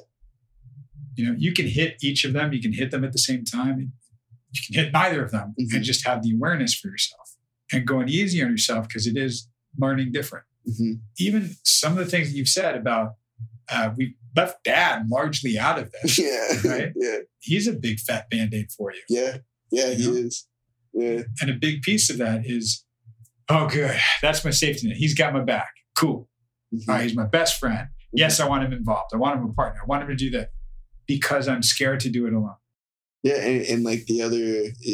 You know, you can hit each of them. You can hit them at the same time. You can hit neither of them mm-hmm. and just have the awareness for yourself and going easy on yourself because it is learning different. Mm-hmm. Even some of the things that you've said about uh, we left dad largely out of this. Yeah. Right? Yeah. He's a big fat Band-Aid for you. Yeah. Yeah, you he know? is. Yeah. And a big piece of that is, oh, good. That's my safety net. He's got my back. Cool. Mm-hmm. All right, he's my best friend. Mm-hmm. Yes, I want him involved. I want him a partner. I want him to do that because I'm scared to do it alone. Yeah, and, and like the other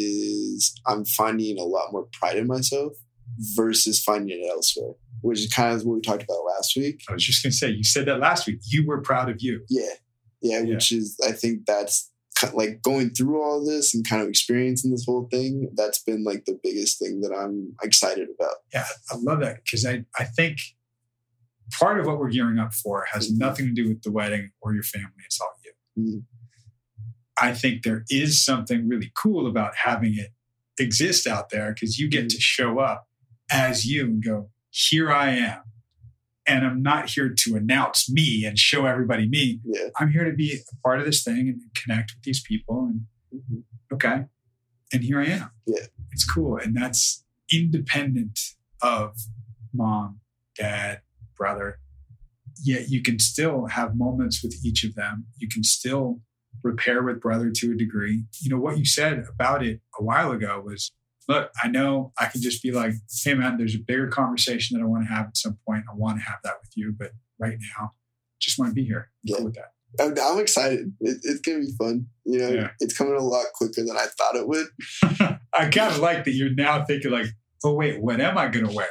is I'm finding a lot more pride in myself versus finding it elsewhere, which is kind of what we talked about last week. I was just going to say, you said that last week. You were proud of you. Yeah. Yeah, yeah. which is, I think that's kind of like going through all this and kind of experiencing this whole thing. That's been like the biggest thing that I'm excited about. Yeah, I love that because I, I think part of what we're gearing up for has mm-hmm. nothing to do with the wedding or your family. It's all you. Mm-hmm. I think there is something really cool about having it exist out there because you get to show up as you and go, here I am. And I'm not here to announce me and show everybody me. Yeah. I'm here to be a part of this thing and connect with these people. And mm-hmm. okay. And here I am. Yeah. It's cool. And that's independent of mom, dad, brother, yet you can still have moments with each of them. You can still repair with brother to a degree. You know, what you said about it a while ago was, look, I know I can just be like, hey man, there's a bigger conversation that I want to have at some point. I want to have that with you, but right now, just want to be here. Yeah. Cool with that. I'm, I'm excited. It, it's going to be fun. You know, Yeah. It's coming a lot quicker than I thought it would. I kind of like that you're now thinking like, oh wait, what am I going to wear?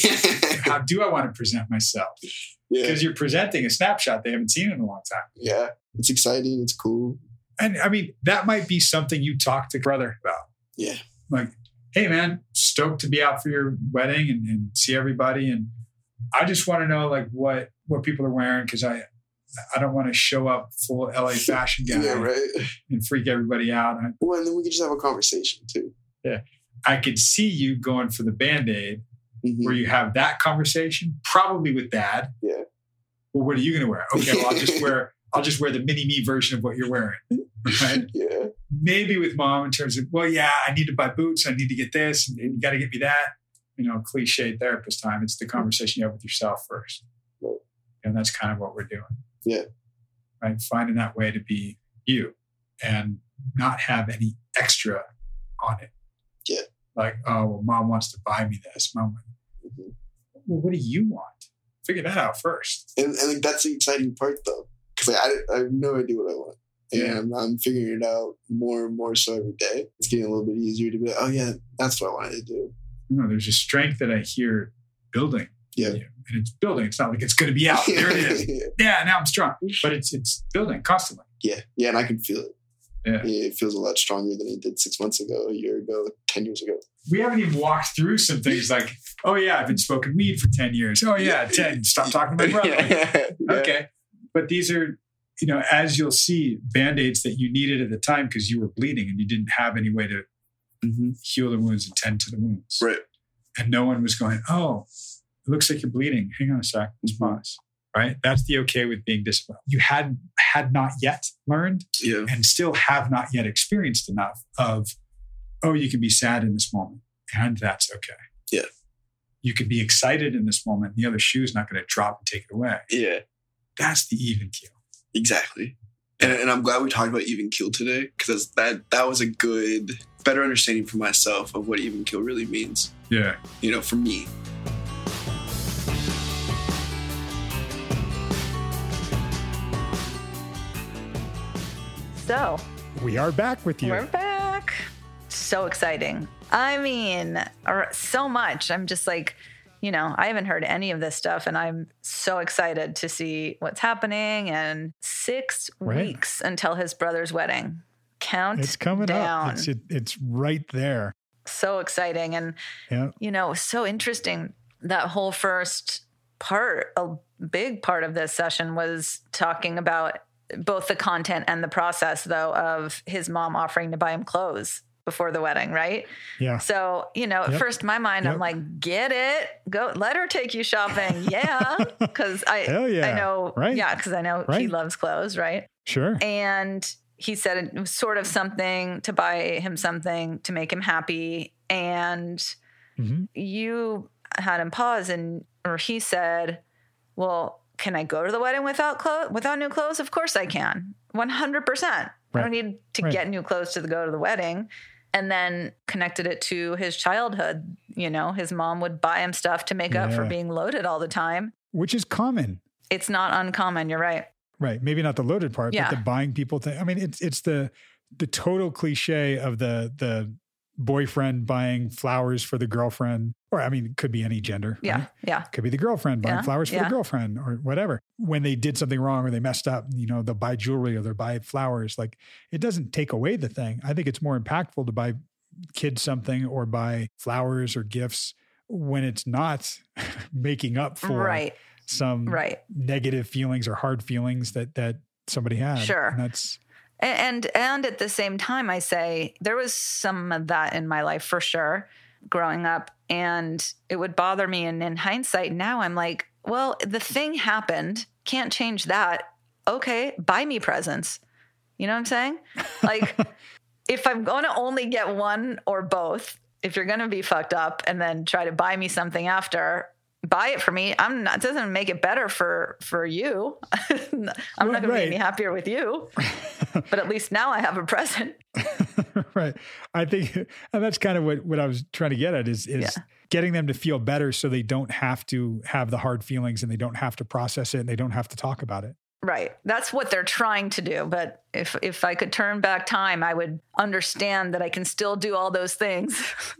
How do I want to present myself? Yeah. Because you're presenting a snapshot they haven't seen in a long time. Yeah. It's exciting. It's cool. And I mean, that might be something you talk to brother about. Yeah. Like, hey man, stoked to be out for your wedding and, and see everybody. And I just want to know like what, what people are wearing. Cause I, I don't want to show up full L A fashion guy Yeah, right. and freak everybody out. I, Well, and then we could just have a conversation too. yeah. I could see you going for the Band-Aid Mhm. where you have that conversation, probably with dad. Yeah. Well, what are you going to wear? Okay, well, I'll just wear, I'll just wear the mini me version of what you're wearing. Right? Yeah. Maybe with mom in terms of, well, yeah, I need to buy boots. I need to get this. And you got to get me that. You know, cliche therapist time. It's the conversation you have with yourself first. Right. And that's kind of what we're doing. Yeah. Right. Finding that way to be you and not have any extra on it. Yeah. Like, oh, well, mom wants to buy me this. Mom, Mm-hmm. well, what do you want? Figure that out first. And, and like, that's the exciting part though. Because like, I, I have no idea what I want. And Yeah. I'm, I'm figuring it out more and more so every day. It's getting a little bit easier to be like, oh yeah, that's what I wanted to do. You know, there's a strength that I hear building. Yeah. in you. And it's building. It's not like it's going to be out. There it is. yeah. Yeah, now I'm strong. But it's it's building constantly. Yeah. Yeah. And I can feel it. Yeah. Yeah, it feels a lot stronger than it did six months ago, a year ago, ten years ago. We haven't even walked through some things like, oh yeah, I've been smoking weed for ten years. Oh yeah, ten. Stop talking to my brother. yeah. Okay. But these are, you know, as you'll see, Band-Aids that you needed at the time because you were bleeding and you didn't have any way to Mm-hmm. heal the wounds and tend to the wounds. Right. And no one was going, oh, it looks like you're bleeding. Hang on a sec. Let's Mhm. pause. Right? That's the okay with being disciplined. You had had not yet learned Yeah. and still have not yet experienced enough of, oh, you can be sad in this moment and that's okay. Yeah. You can be excited in this moment. The other shoe is not going to drop and take it away. Yeah. That's the even keel. Exactly. And, and I'm glad we talked about even keel today because that that was a good, better understanding for myself of what even keel really means. Yeah. You know, for me. So We are back with you. we're back. So exciting. I mean, or so much. I'm just like, you know, I haven't heard any of this stuff and I'm so excited to see what's happening. And six Right. weeks until his brother's wedding. Count It's coming down. up. It's, it, it's right there. So exciting. And, Yeah. you know, so interesting. That whole first part, a big part of this session was talking about both the content and the process, though, of his mom offering to buy him clothes before the wedding, right? Yeah. So, you know, at Yep. first in my mind, Yep. I'm like, get it, go, let her take you shopping. Yeah. Cause I, Hell yeah. I know, Right. yeah. Cause I know he Right. loves clothes. Right. Sure. And he said it was sort of something to buy him something to make him happy. And Mhm. you had him pause and, or he said, well, can I go to the wedding without clothes, without new clothes? Of course I can. one hundred percent. I Right. don't need to Right. get new clothes to the, go to the wedding. And then connected it to his childhood. You know, his mom would buy him stuff to make up for Yeah. being loaded all the time. Which is common. It's not uncommon. You're right. Right. Maybe not the loaded part, Yeah. but the buying people thing. I mean, it's it's the the total cliche of the the boyfriend buying flowers for the girlfriend. Or I mean, it could be any gender. Yeah. right? Yeah. Could be the girlfriend buying Yeah, flowers for yeah. the girlfriend or whatever. When they did something wrong or they messed up, you know, they'll buy jewelry or they'll buy flowers. Like it doesn't take away the thing. I think it's more impactful to buy kids something or buy flowers or gifts when it's not making up for Right. some Right. negative feelings or hard feelings that that somebody had. Sure. And that's And and at the same time, I say there was some of that in my life for sure growing up. And it would bother me. And in hindsight, now I'm like, well, the thing happened. Can't change that. Okay, buy me presents. You know what I'm saying? Like, if I'm going to only get one or both, if you're going to be fucked up and then try to buy me something after, buy it for me. I'm not, it doesn't make it better for, for you. I'm Well, not going to right. be any happier with you, but at least now I have a present. Right. I think, and that's kind of what, what I was trying to get at is, is Yeah. getting them to feel better so they don't have to have the hard feelings and they don't have to process it and they don't have to talk about it. Right. That's what they're trying to do. But if, if I could turn back time, I would understand that I can still do all those things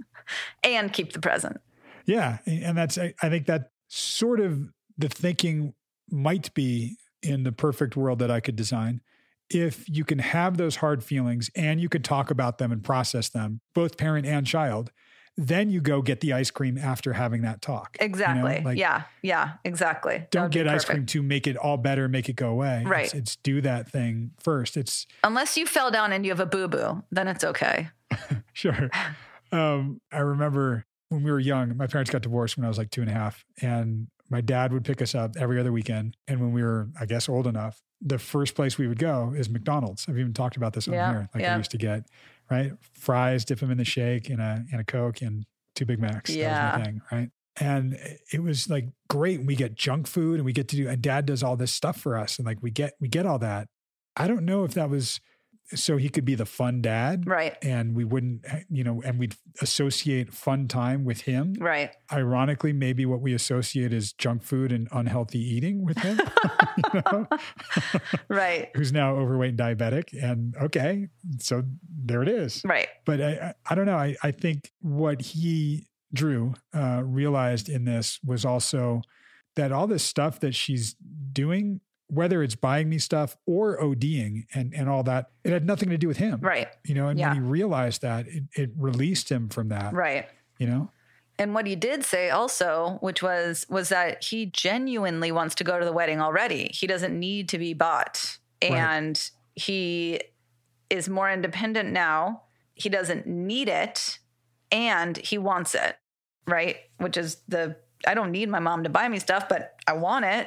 and keep the present. Yeah. And that's, I I think that sort of the thinking might be in the perfect world that I could design. If you can have those hard feelings and you can talk about them and process them, both parent and child, then you go get the ice cream after having that talk. Exactly. You know? Like, yeah. Yeah, exactly. That don't would be get ice perfect. cream to make it all better, make it go away. Right. It's, it's do that thing first. It's Unless you fell down and you have a boo-boo, then it's okay. sure. Um, I remember when we were young, my parents got divorced when I was like two and a half, and my dad would pick us up every other weekend. And when we were, I guess, old enough, the first place we would go is McDonald's. I've even talked about this on Yeah, here. Like yeah. I used to get, right? Fries, dip them in the shake and a, and a Coke and two Big Macs. That was Yeah. my thing, right? And it was like great. We get junk food and we get to do, and dad does all this stuff for us. And like we get, we get all that. I don't know if that was so he could be the fun dad. Right. And we wouldn't, you know, and we'd associate fun time with him. Right. Ironically, maybe what we associate is junk food and unhealthy eating with him, you know? Right. Who's now overweight and diabetic. And okay, so there it is. Right. But I, I, I don't know. I, I think what he, Drew, uh, realized in this was also that all this stuff that she's doing, whether it's buying me stuff or ODing and, and all that, it had nothing to do with him. Right. You know, and Yeah. when he realized that, it, it released him from that, Right. you know? And what he did say also, which was was that he genuinely wants to go to the wedding already. He doesn't need to be bought. And he is more independent now. He doesn't need it and he wants it. Right? Which is the I don't need my mom to buy me stuff, but I want it.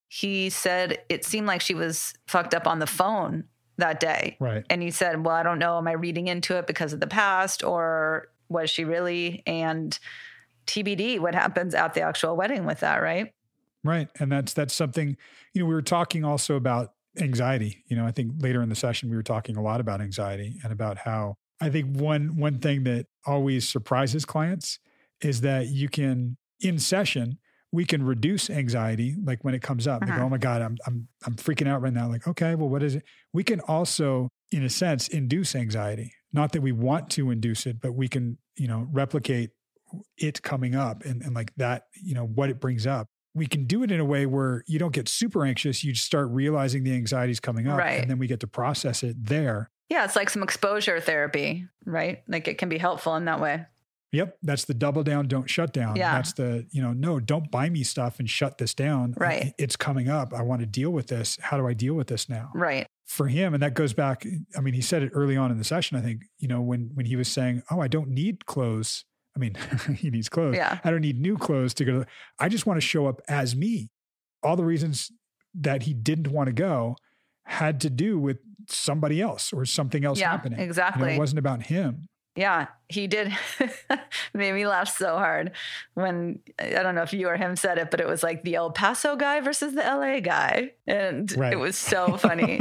He said it seemed like she was fucked up on the phone that day. Right. And he said, well, I don't know. Am I reading into it because of the past or was she really? And T B D, what happens at the actual wedding with that, right? Right. And that's, that's something, you know, we were talking also about anxiety. You know, I think later in the session, we were talking a lot about anxiety and about how I think one, one thing that always surprises clients is that you can, in session, we can reduce anxiety. Like when it comes up, Uh-huh. like, oh my God, I'm, I'm, I'm freaking out right now. Like, okay, well, what is it? We can also, in a sense, induce anxiety. Not that we want to induce it, but we can, you know, replicate it coming up and, and like that, you know, what it brings up. We can do it in a way where you don't get super anxious. You just start realizing the anxiety is coming up Right. and then we get to process it there. Yeah, it's like some exposure therapy, right? Like it can be helpful in that way. Yep. That's the double down, don't shut down. Yeah. That's the, you know, no, don't buy me stuff and shut this down. Right. It's coming up. I want to deal with this. How do I deal with this now? Right. For him, and that goes back, I mean, he said it early on in the session, I think, you know, when, when he was saying, oh, I don't need clothes. I mean, he needs clothes. Yeah. I don't need new clothes to go. To, I just want to show up as me. All the reasons that he didn't want to go had to do with somebody else or something else Yeah, happening. You know, exactly. it wasn't about him. Yeah, he did. Made me laugh so hard when, I don't know if you or him said it, but it was like the El Paso guy versus the L A guy. And Right. it was so funny.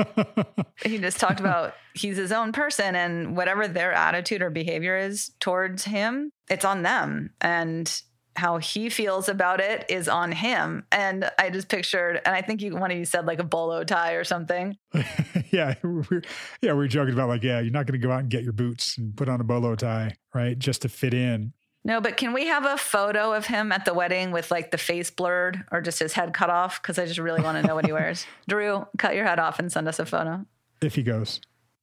He just talked about he's his own person and whatever their attitude or behavior is towards him, it's on them. And how he feels about it is on him. And I just pictured, and I think you, one of you said like a bolo tie or something. yeah. We're, yeah. We were joking about like, yeah, you're not going to go out and get your boots and put on a bolo tie, right? Just to fit in. No, but can we have a photo of him at the wedding with like the face blurred or just his head cut off? Because I just really want to know what he wears. Drew, cut your head off and send us a photo. If he goes.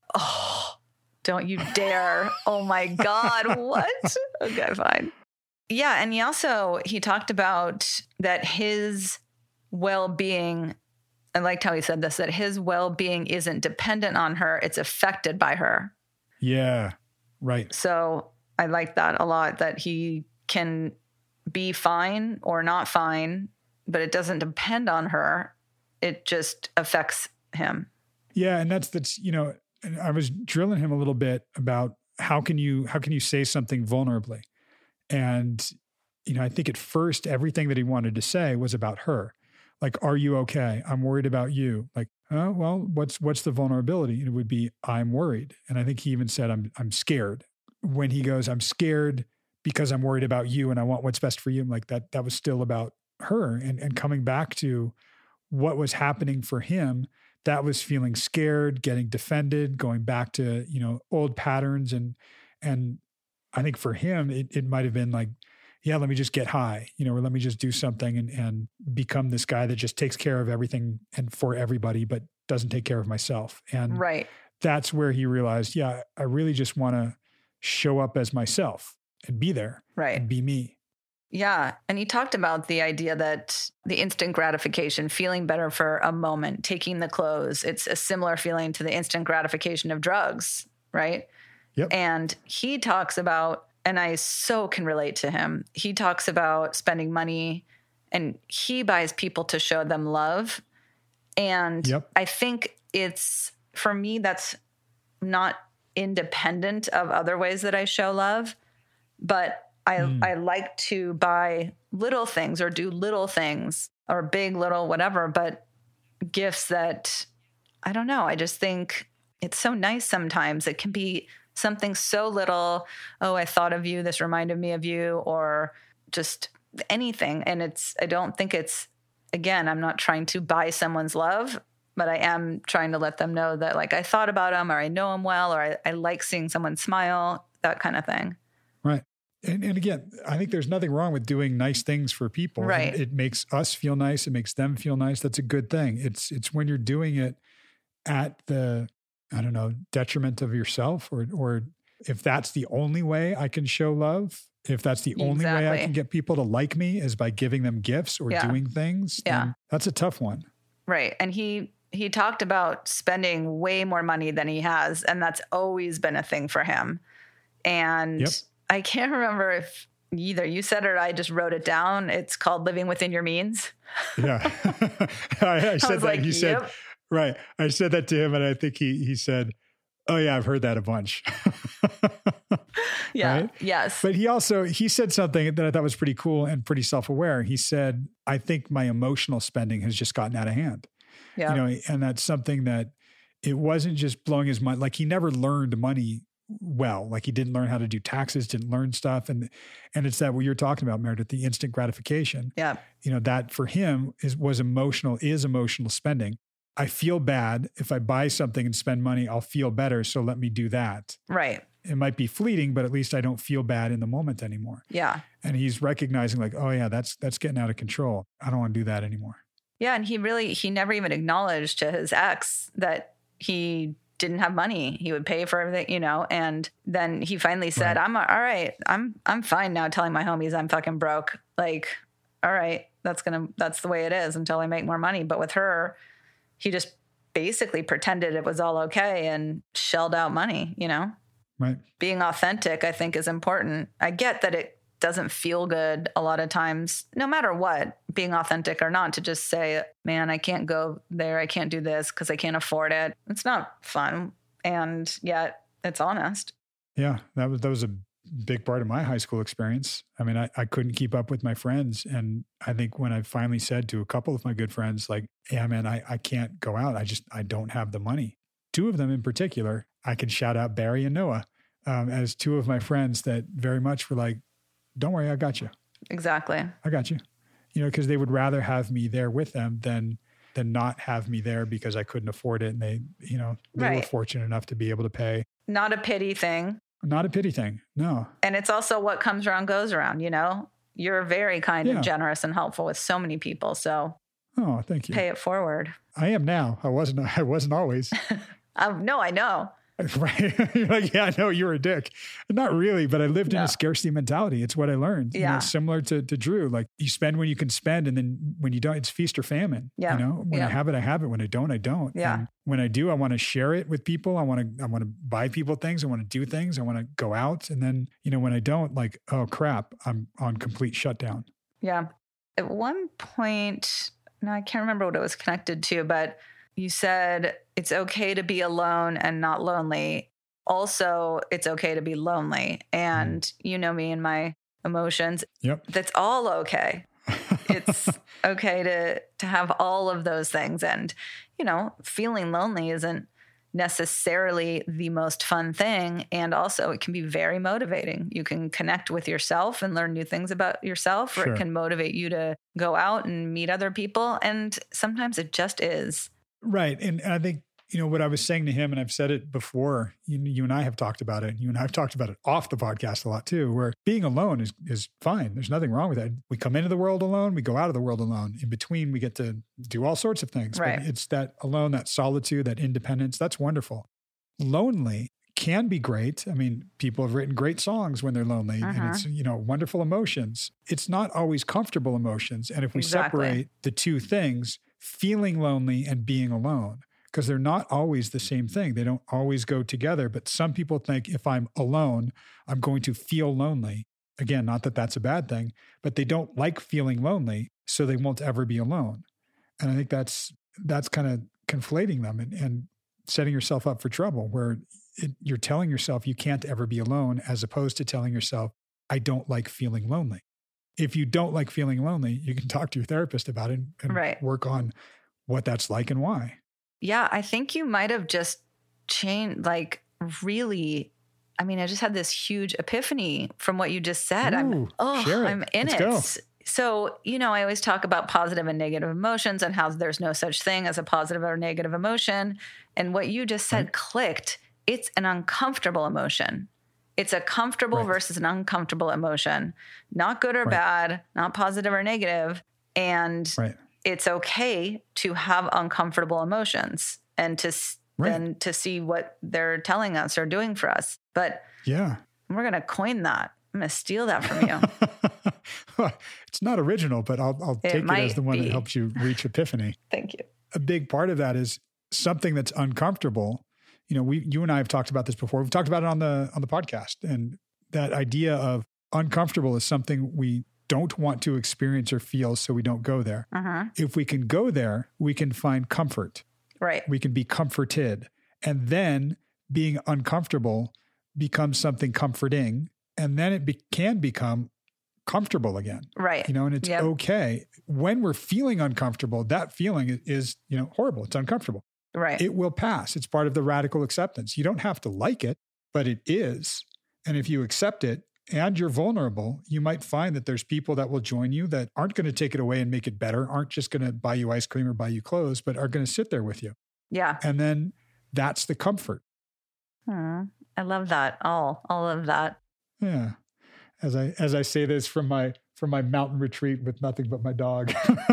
Oh, don't you dare. Oh my God. What? Okay, fine. Yeah. And he also, he talked about that his well-being, I liked how he said this, that his well-being isn't dependent on her. It's affected by her. Yeah. Right. So I like that a lot, that he can be fine or not fine, but it doesn't depend on her. It just affects him. Yeah. And that's, that's, you know, and I was drilling him a little bit about how can you, how can you say something vulnerably? And you know, I think at first, everything that he wanted to say was about her. Like, are you okay? I'm worried about you. Like, oh, well, what's, what's the vulnerability? And it would be, I'm worried. And I think he even said, I'm, I'm scared. When he goes, I'm scared because I'm worried about you and I want what's best for you. I'm like, that, that was still about her. And, and coming back to what was happening for him, that was feeling scared, getting defended, going back to, you know, old patterns. And, and I think for him, it, it might've been like, yeah, let me just get high, you know, or let me just do something and, and become this guy that just takes care of everything and for everybody, but doesn't take care of myself. And right. that's where he realized, yeah, I really just want to show up as myself and be there, right, and be me. Yeah. And he talked about the idea that the instant gratification, feeling better for a moment, taking the clothes, it's a similar feeling to the instant gratification of drugs, right? Yep. And he talks about, and I so can relate to him, he talks about spending money and he buys people to show them love. And yep. I think it's, for me, that's not independent of other ways that I show love, but I, mm. I like to buy little things or do little things or big, little, whatever, but gifts that, I don't know. I just think it's so nice sometimes. It can be something so little. Oh, I thought of you. This reminded me of you, or just anything. And it's, I don't think it's, again, I'm not trying to buy someone's love, but I am trying to let them know that, like, I thought about them, or I know them well, or I, I like seeing someone smile, that kind of thing. Right. And, and again, I think there's nothing wrong with doing nice things for people. Right. It, it makes us feel nice. It makes them feel nice. That's a good thing. It's, it's when you're doing it at the, I don't know, detriment of yourself, or, or if that's the only way I can show love, if that's the only exactly. way I can get people to like me is by giving them gifts or yeah. doing things, yeah. then that's a tough one. Right. And he, he talked about spending way more money than he has. And that's always been a thing for him. And yep. I can't remember if either you said it or I just wrote it down. It's called Living Within Your Means. Yeah. I, I said I that. like, he yep. said, right. I said that to him, and I think he, he said, oh yeah, I've heard that a bunch. yeah. Right? Yes. But he also, he said something that I thought was pretty cool and pretty self-aware. He said, I think my emotional spending has just gotten out of hand. Yeah. You know, and that's something that it wasn't just blowing his mind. Like, he never learned money well. Like, he didn't learn how to do taxes, didn't learn stuff. And, and it's that what you're talking about, Meredith, the instant gratification. Yeah. You know, that for him is, was emotional, is emotional spending. I feel bad if I buy something and spend money, I'll feel better. So let me do that. Right. It might be fleeting, but at least I don't feel bad in the moment anymore. Yeah. And he's recognizing, like, oh yeah, that's, that's getting out of control. I don't want to do that anymore. Yeah. And he really, he never even acknowledged to his ex that he didn't have money. He would pay for everything, you know, and then he finally said, right. I'm all right. I'm, I'm fine now telling my homies I'm fucking broke. Like, all right, that's going to, that's the way it is until I make more money. But with her, he just basically pretended it was all okay and shelled out money, you know? Right. Being authentic, I think, is important. I get that it doesn't feel good a lot of times, no matter what, being authentic or not, to just say, man, I can't go there. I can't do this because I can't afford it. It's not fun. And yet it's honest. Yeah, that was, that was a big part of my high school experience. I mean, I, I couldn't keep up with my friends. And I think when I finally said to a couple of my good friends, like, yeah, man, I, I can't go out. I just, I don't have the money. Two of them in particular, I can shout out Barry and Noah um, as two of my friends that very much were like, don't worry, I got you. Exactly. I got you. You know, because they would rather have me there with them than than not have me there because I couldn't afford it. And they, you know, they right. were fortunate enough to be able to pay. Not a pity thing. Not a pity thing. No. And it's also what comes around goes around, you know? You're very kind yeah. and generous and helpful with so many people. So oh, thank you. Pay it forward. I am now. I wasn't I wasn't always. um, no, I know. Right. You're like, yeah, I know you were a dick. Not really, but I lived no. in a scarcity mentality. It's what I learned. Yeah. You know, similar to, to Drew. Like, you spend when you can spend, and then when you don't, it's feast or famine. Yeah. You know, when yeah. I have it, I have it. When I don't, I don't. Yeah. And when I do, I want to share it with people. I want to, I want to buy people things. I want to do things. I want to go out. And then, you know, when I don't, like, oh crap, I'm on complete shutdown. Yeah. At one point, no, I can't remember what it was connected to, but you said it's okay to be alone and not lonely. Also, it's okay to be lonely. And mm. you know me and my emotions. Yep. That's all okay. It's okay to to have all of those things. And, you know, feeling lonely isn't necessarily the most fun thing. And also it can be very motivating. You can connect with yourself and learn new things about yourself, or Sure. it can motivate you to go out and meet other people. And sometimes it just is. Right. And, and I think, you know, what I was saying to him, and I've said it before, you, you and I have talked about it. You and I have talked about it off the podcast a lot too, where being alone is is fine. There's nothing wrong with that. We come into the world alone, we go out of the world alone. In between, we get to do all sorts of things. Right. But it's that alone, that solitude, that independence, that's wonderful. Lonely can be great. I mean, people have written great songs when they're lonely, Uh-huh. and it's, you know, wonderful emotions. It's not always comfortable emotions. And if we Exactly. separate the two things, feeling lonely and being alone, because they're not always the same thing. They don't always go together. But some people think if I'm alone, I'm going to feel lonely. Again, not that that's a bad thing, but they don't like feeling lonely, so they won't ever be alone. And I think that's that's kind of conflating them and, and setting yourself up for trouble, where it, you're telling yourself you can't ever be alone, as opposed to telling yourself, I don't like feeling lonely. If you don't like feeling lonely, you can talk to your therapist about it and Right. work on what that's like and why. Yeah, I think you might have just changed, like, really. I mean, I just had this huge epiphany from what you just said. Ooh, I'm, oh, share it. I'm in Let's it. go. So, you know, I always talk about positive and negative emotions and how there's no such thing as a positive or negative emotion. And what you just said Right. clicked. It's an uncomfortable emotion. It's a comfortable Right. versus an uncomfortable emotion, not good or Right. bad, not positive or negative. And Right. it's okay to have uncomfortable emotions and to s- Right. then to see what they're telling us or doing for us. But Yeah. we're going to coin that. I'm going to steal that from you. It's not original, but I'll, I'll It take it as might the one be. that helps you reach epiphany. Thank you. A big part of that is something that's uncomfortable. You know, we, you and I have talked about this before. We've talked about it on the, on the podcast, and that idea of uncomfortable is something we don't want to experience or feel, so we don't go there. Uh-huh. If we can go there, we can find comfort. Right. We can be comforted. And then being uncomfortable becomes something comforting. And then it be- can become comfortable again. Right. You know, and it's Yep. okay. When we're feeling uncomfortable, that feeling is, is, you know, horrible. It's uncomfortable. Right. It will pass. It's part of the radical acceptance. You don't have to like it, but it is. And if you accept it and you're vulnerable, you might find that there's people that will join you that aren't going to take it away and make it better, aren't just going to buy you ice cream or buy you clothes, but are going to sit there with you. yeah. And then that's the comfort. Hmm. I love that. All, all of that. Yeah. As I as I say this from my from my mountain retreat with nothing but my dog.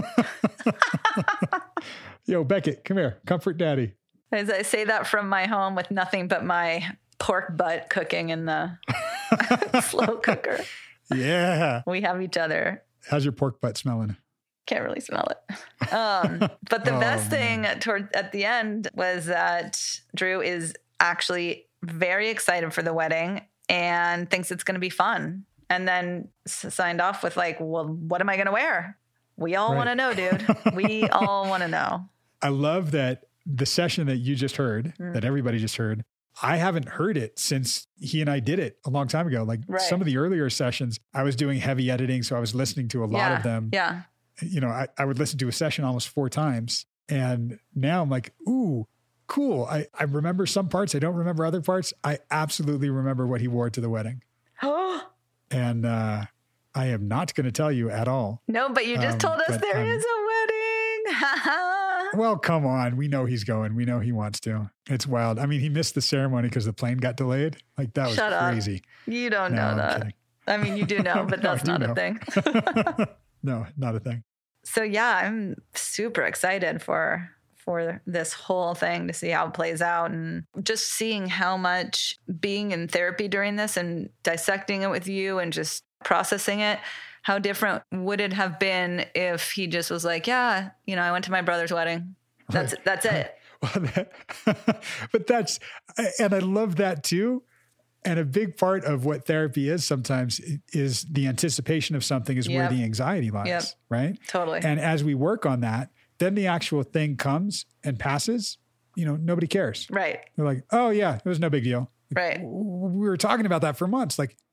Yo, Beckett, come here. Comfort daddy. As I say that from my home with nothing but my pork butt cooking in the slow cooker. Yeah. We have each other. How's your pork butt smelling? Can't really smell it. Um, but the Oh, best man. thing toward at the end was that Drew is actually very excited for the wedding and thinks it's going to be fun. And then s- signed off with like, well, what am I going to wear? We all Right. want to know, dude. We all want to know. I love that the session that you just heard, Mm. that everybody just heard, I haven't heard it since he and I did it a long time ago. Like Right. some of the earlier sessions, I was doing heavy editing, so I was listening to a lot yeah. of them. Yeah. You know, I, I would listen to a session almost four times. And now I'm like, ooh, cool. I, I remember some parts. I don't remember other parts. I absolutely remember what he wore to the wedding. Oh, And uh, I am not going to tell you at all. no, but you just Um, told us but there I'm- is a wedding. Ha ha. Well, come on. We know he's going. We know he wants to. It's wild. I mean, he missed the ceremony because the plane got delayed. Like that was Shut up. crazy. You don't No, know I'm that. kidding. I mean, you do know, but No, I that's do not know. a thing. No, not a thing. So yeah, I'm super excited for for this whole thing to see how it plays out, and just seeing how much being in therapy during this and dissecting it with you and just processing it, how different would it have been if he just was like, yeah, you know, I went to my brother's wedding. That's Right. that's it. Well, that, but that's, and I love that too. And a big part of what therapy is sometimes is the anticipation of something is where Yep. the anxiety lies, Yep. right? Totally. And as we work on that, then the actual thing comes and passes, you know, nobody cares. Right. They're like, oh yeah, it was no big deal. Right. We were talking about that for months. Like,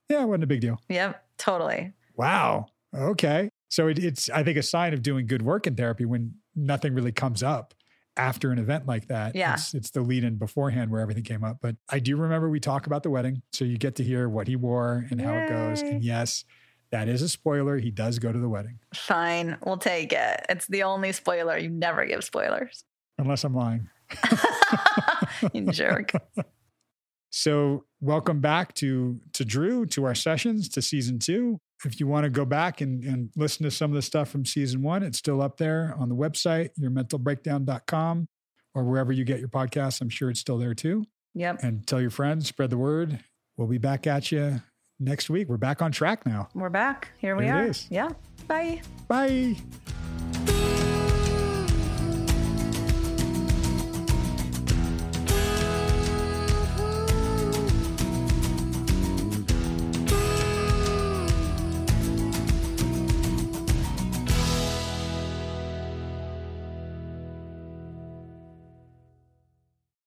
Yeah, it wasn't a big deal. Yep, totally. Wow. Okay. So it, it's, I think, a sign of doing good work in therapy when nothing really comes up after an event like that. Yeah. It's, it's the lead in beforehand where everything came up. But I do remember we talk about the wedding. So you get to hear what he wore and how it goes. Yay. And yes, that is a spoiler. He does go to the wedding. Fine, we'll take it. It's the only spoiler. You never give spoilers. Unless I'm lying. You jerk. So welcome back to, to Drew, to our sessions, to season two. If you want to go back and, and listen to some of the stuff from season one, it's still up there on the website, your mental breakdown dot com, or wherever you get your podcasts. I'm sure it's still there too. Yep. And tell your friends, spread the word. We'll be back at you next week. We're back on track now. We're back. Here we There it are. is. Yeah. Bye. Bye.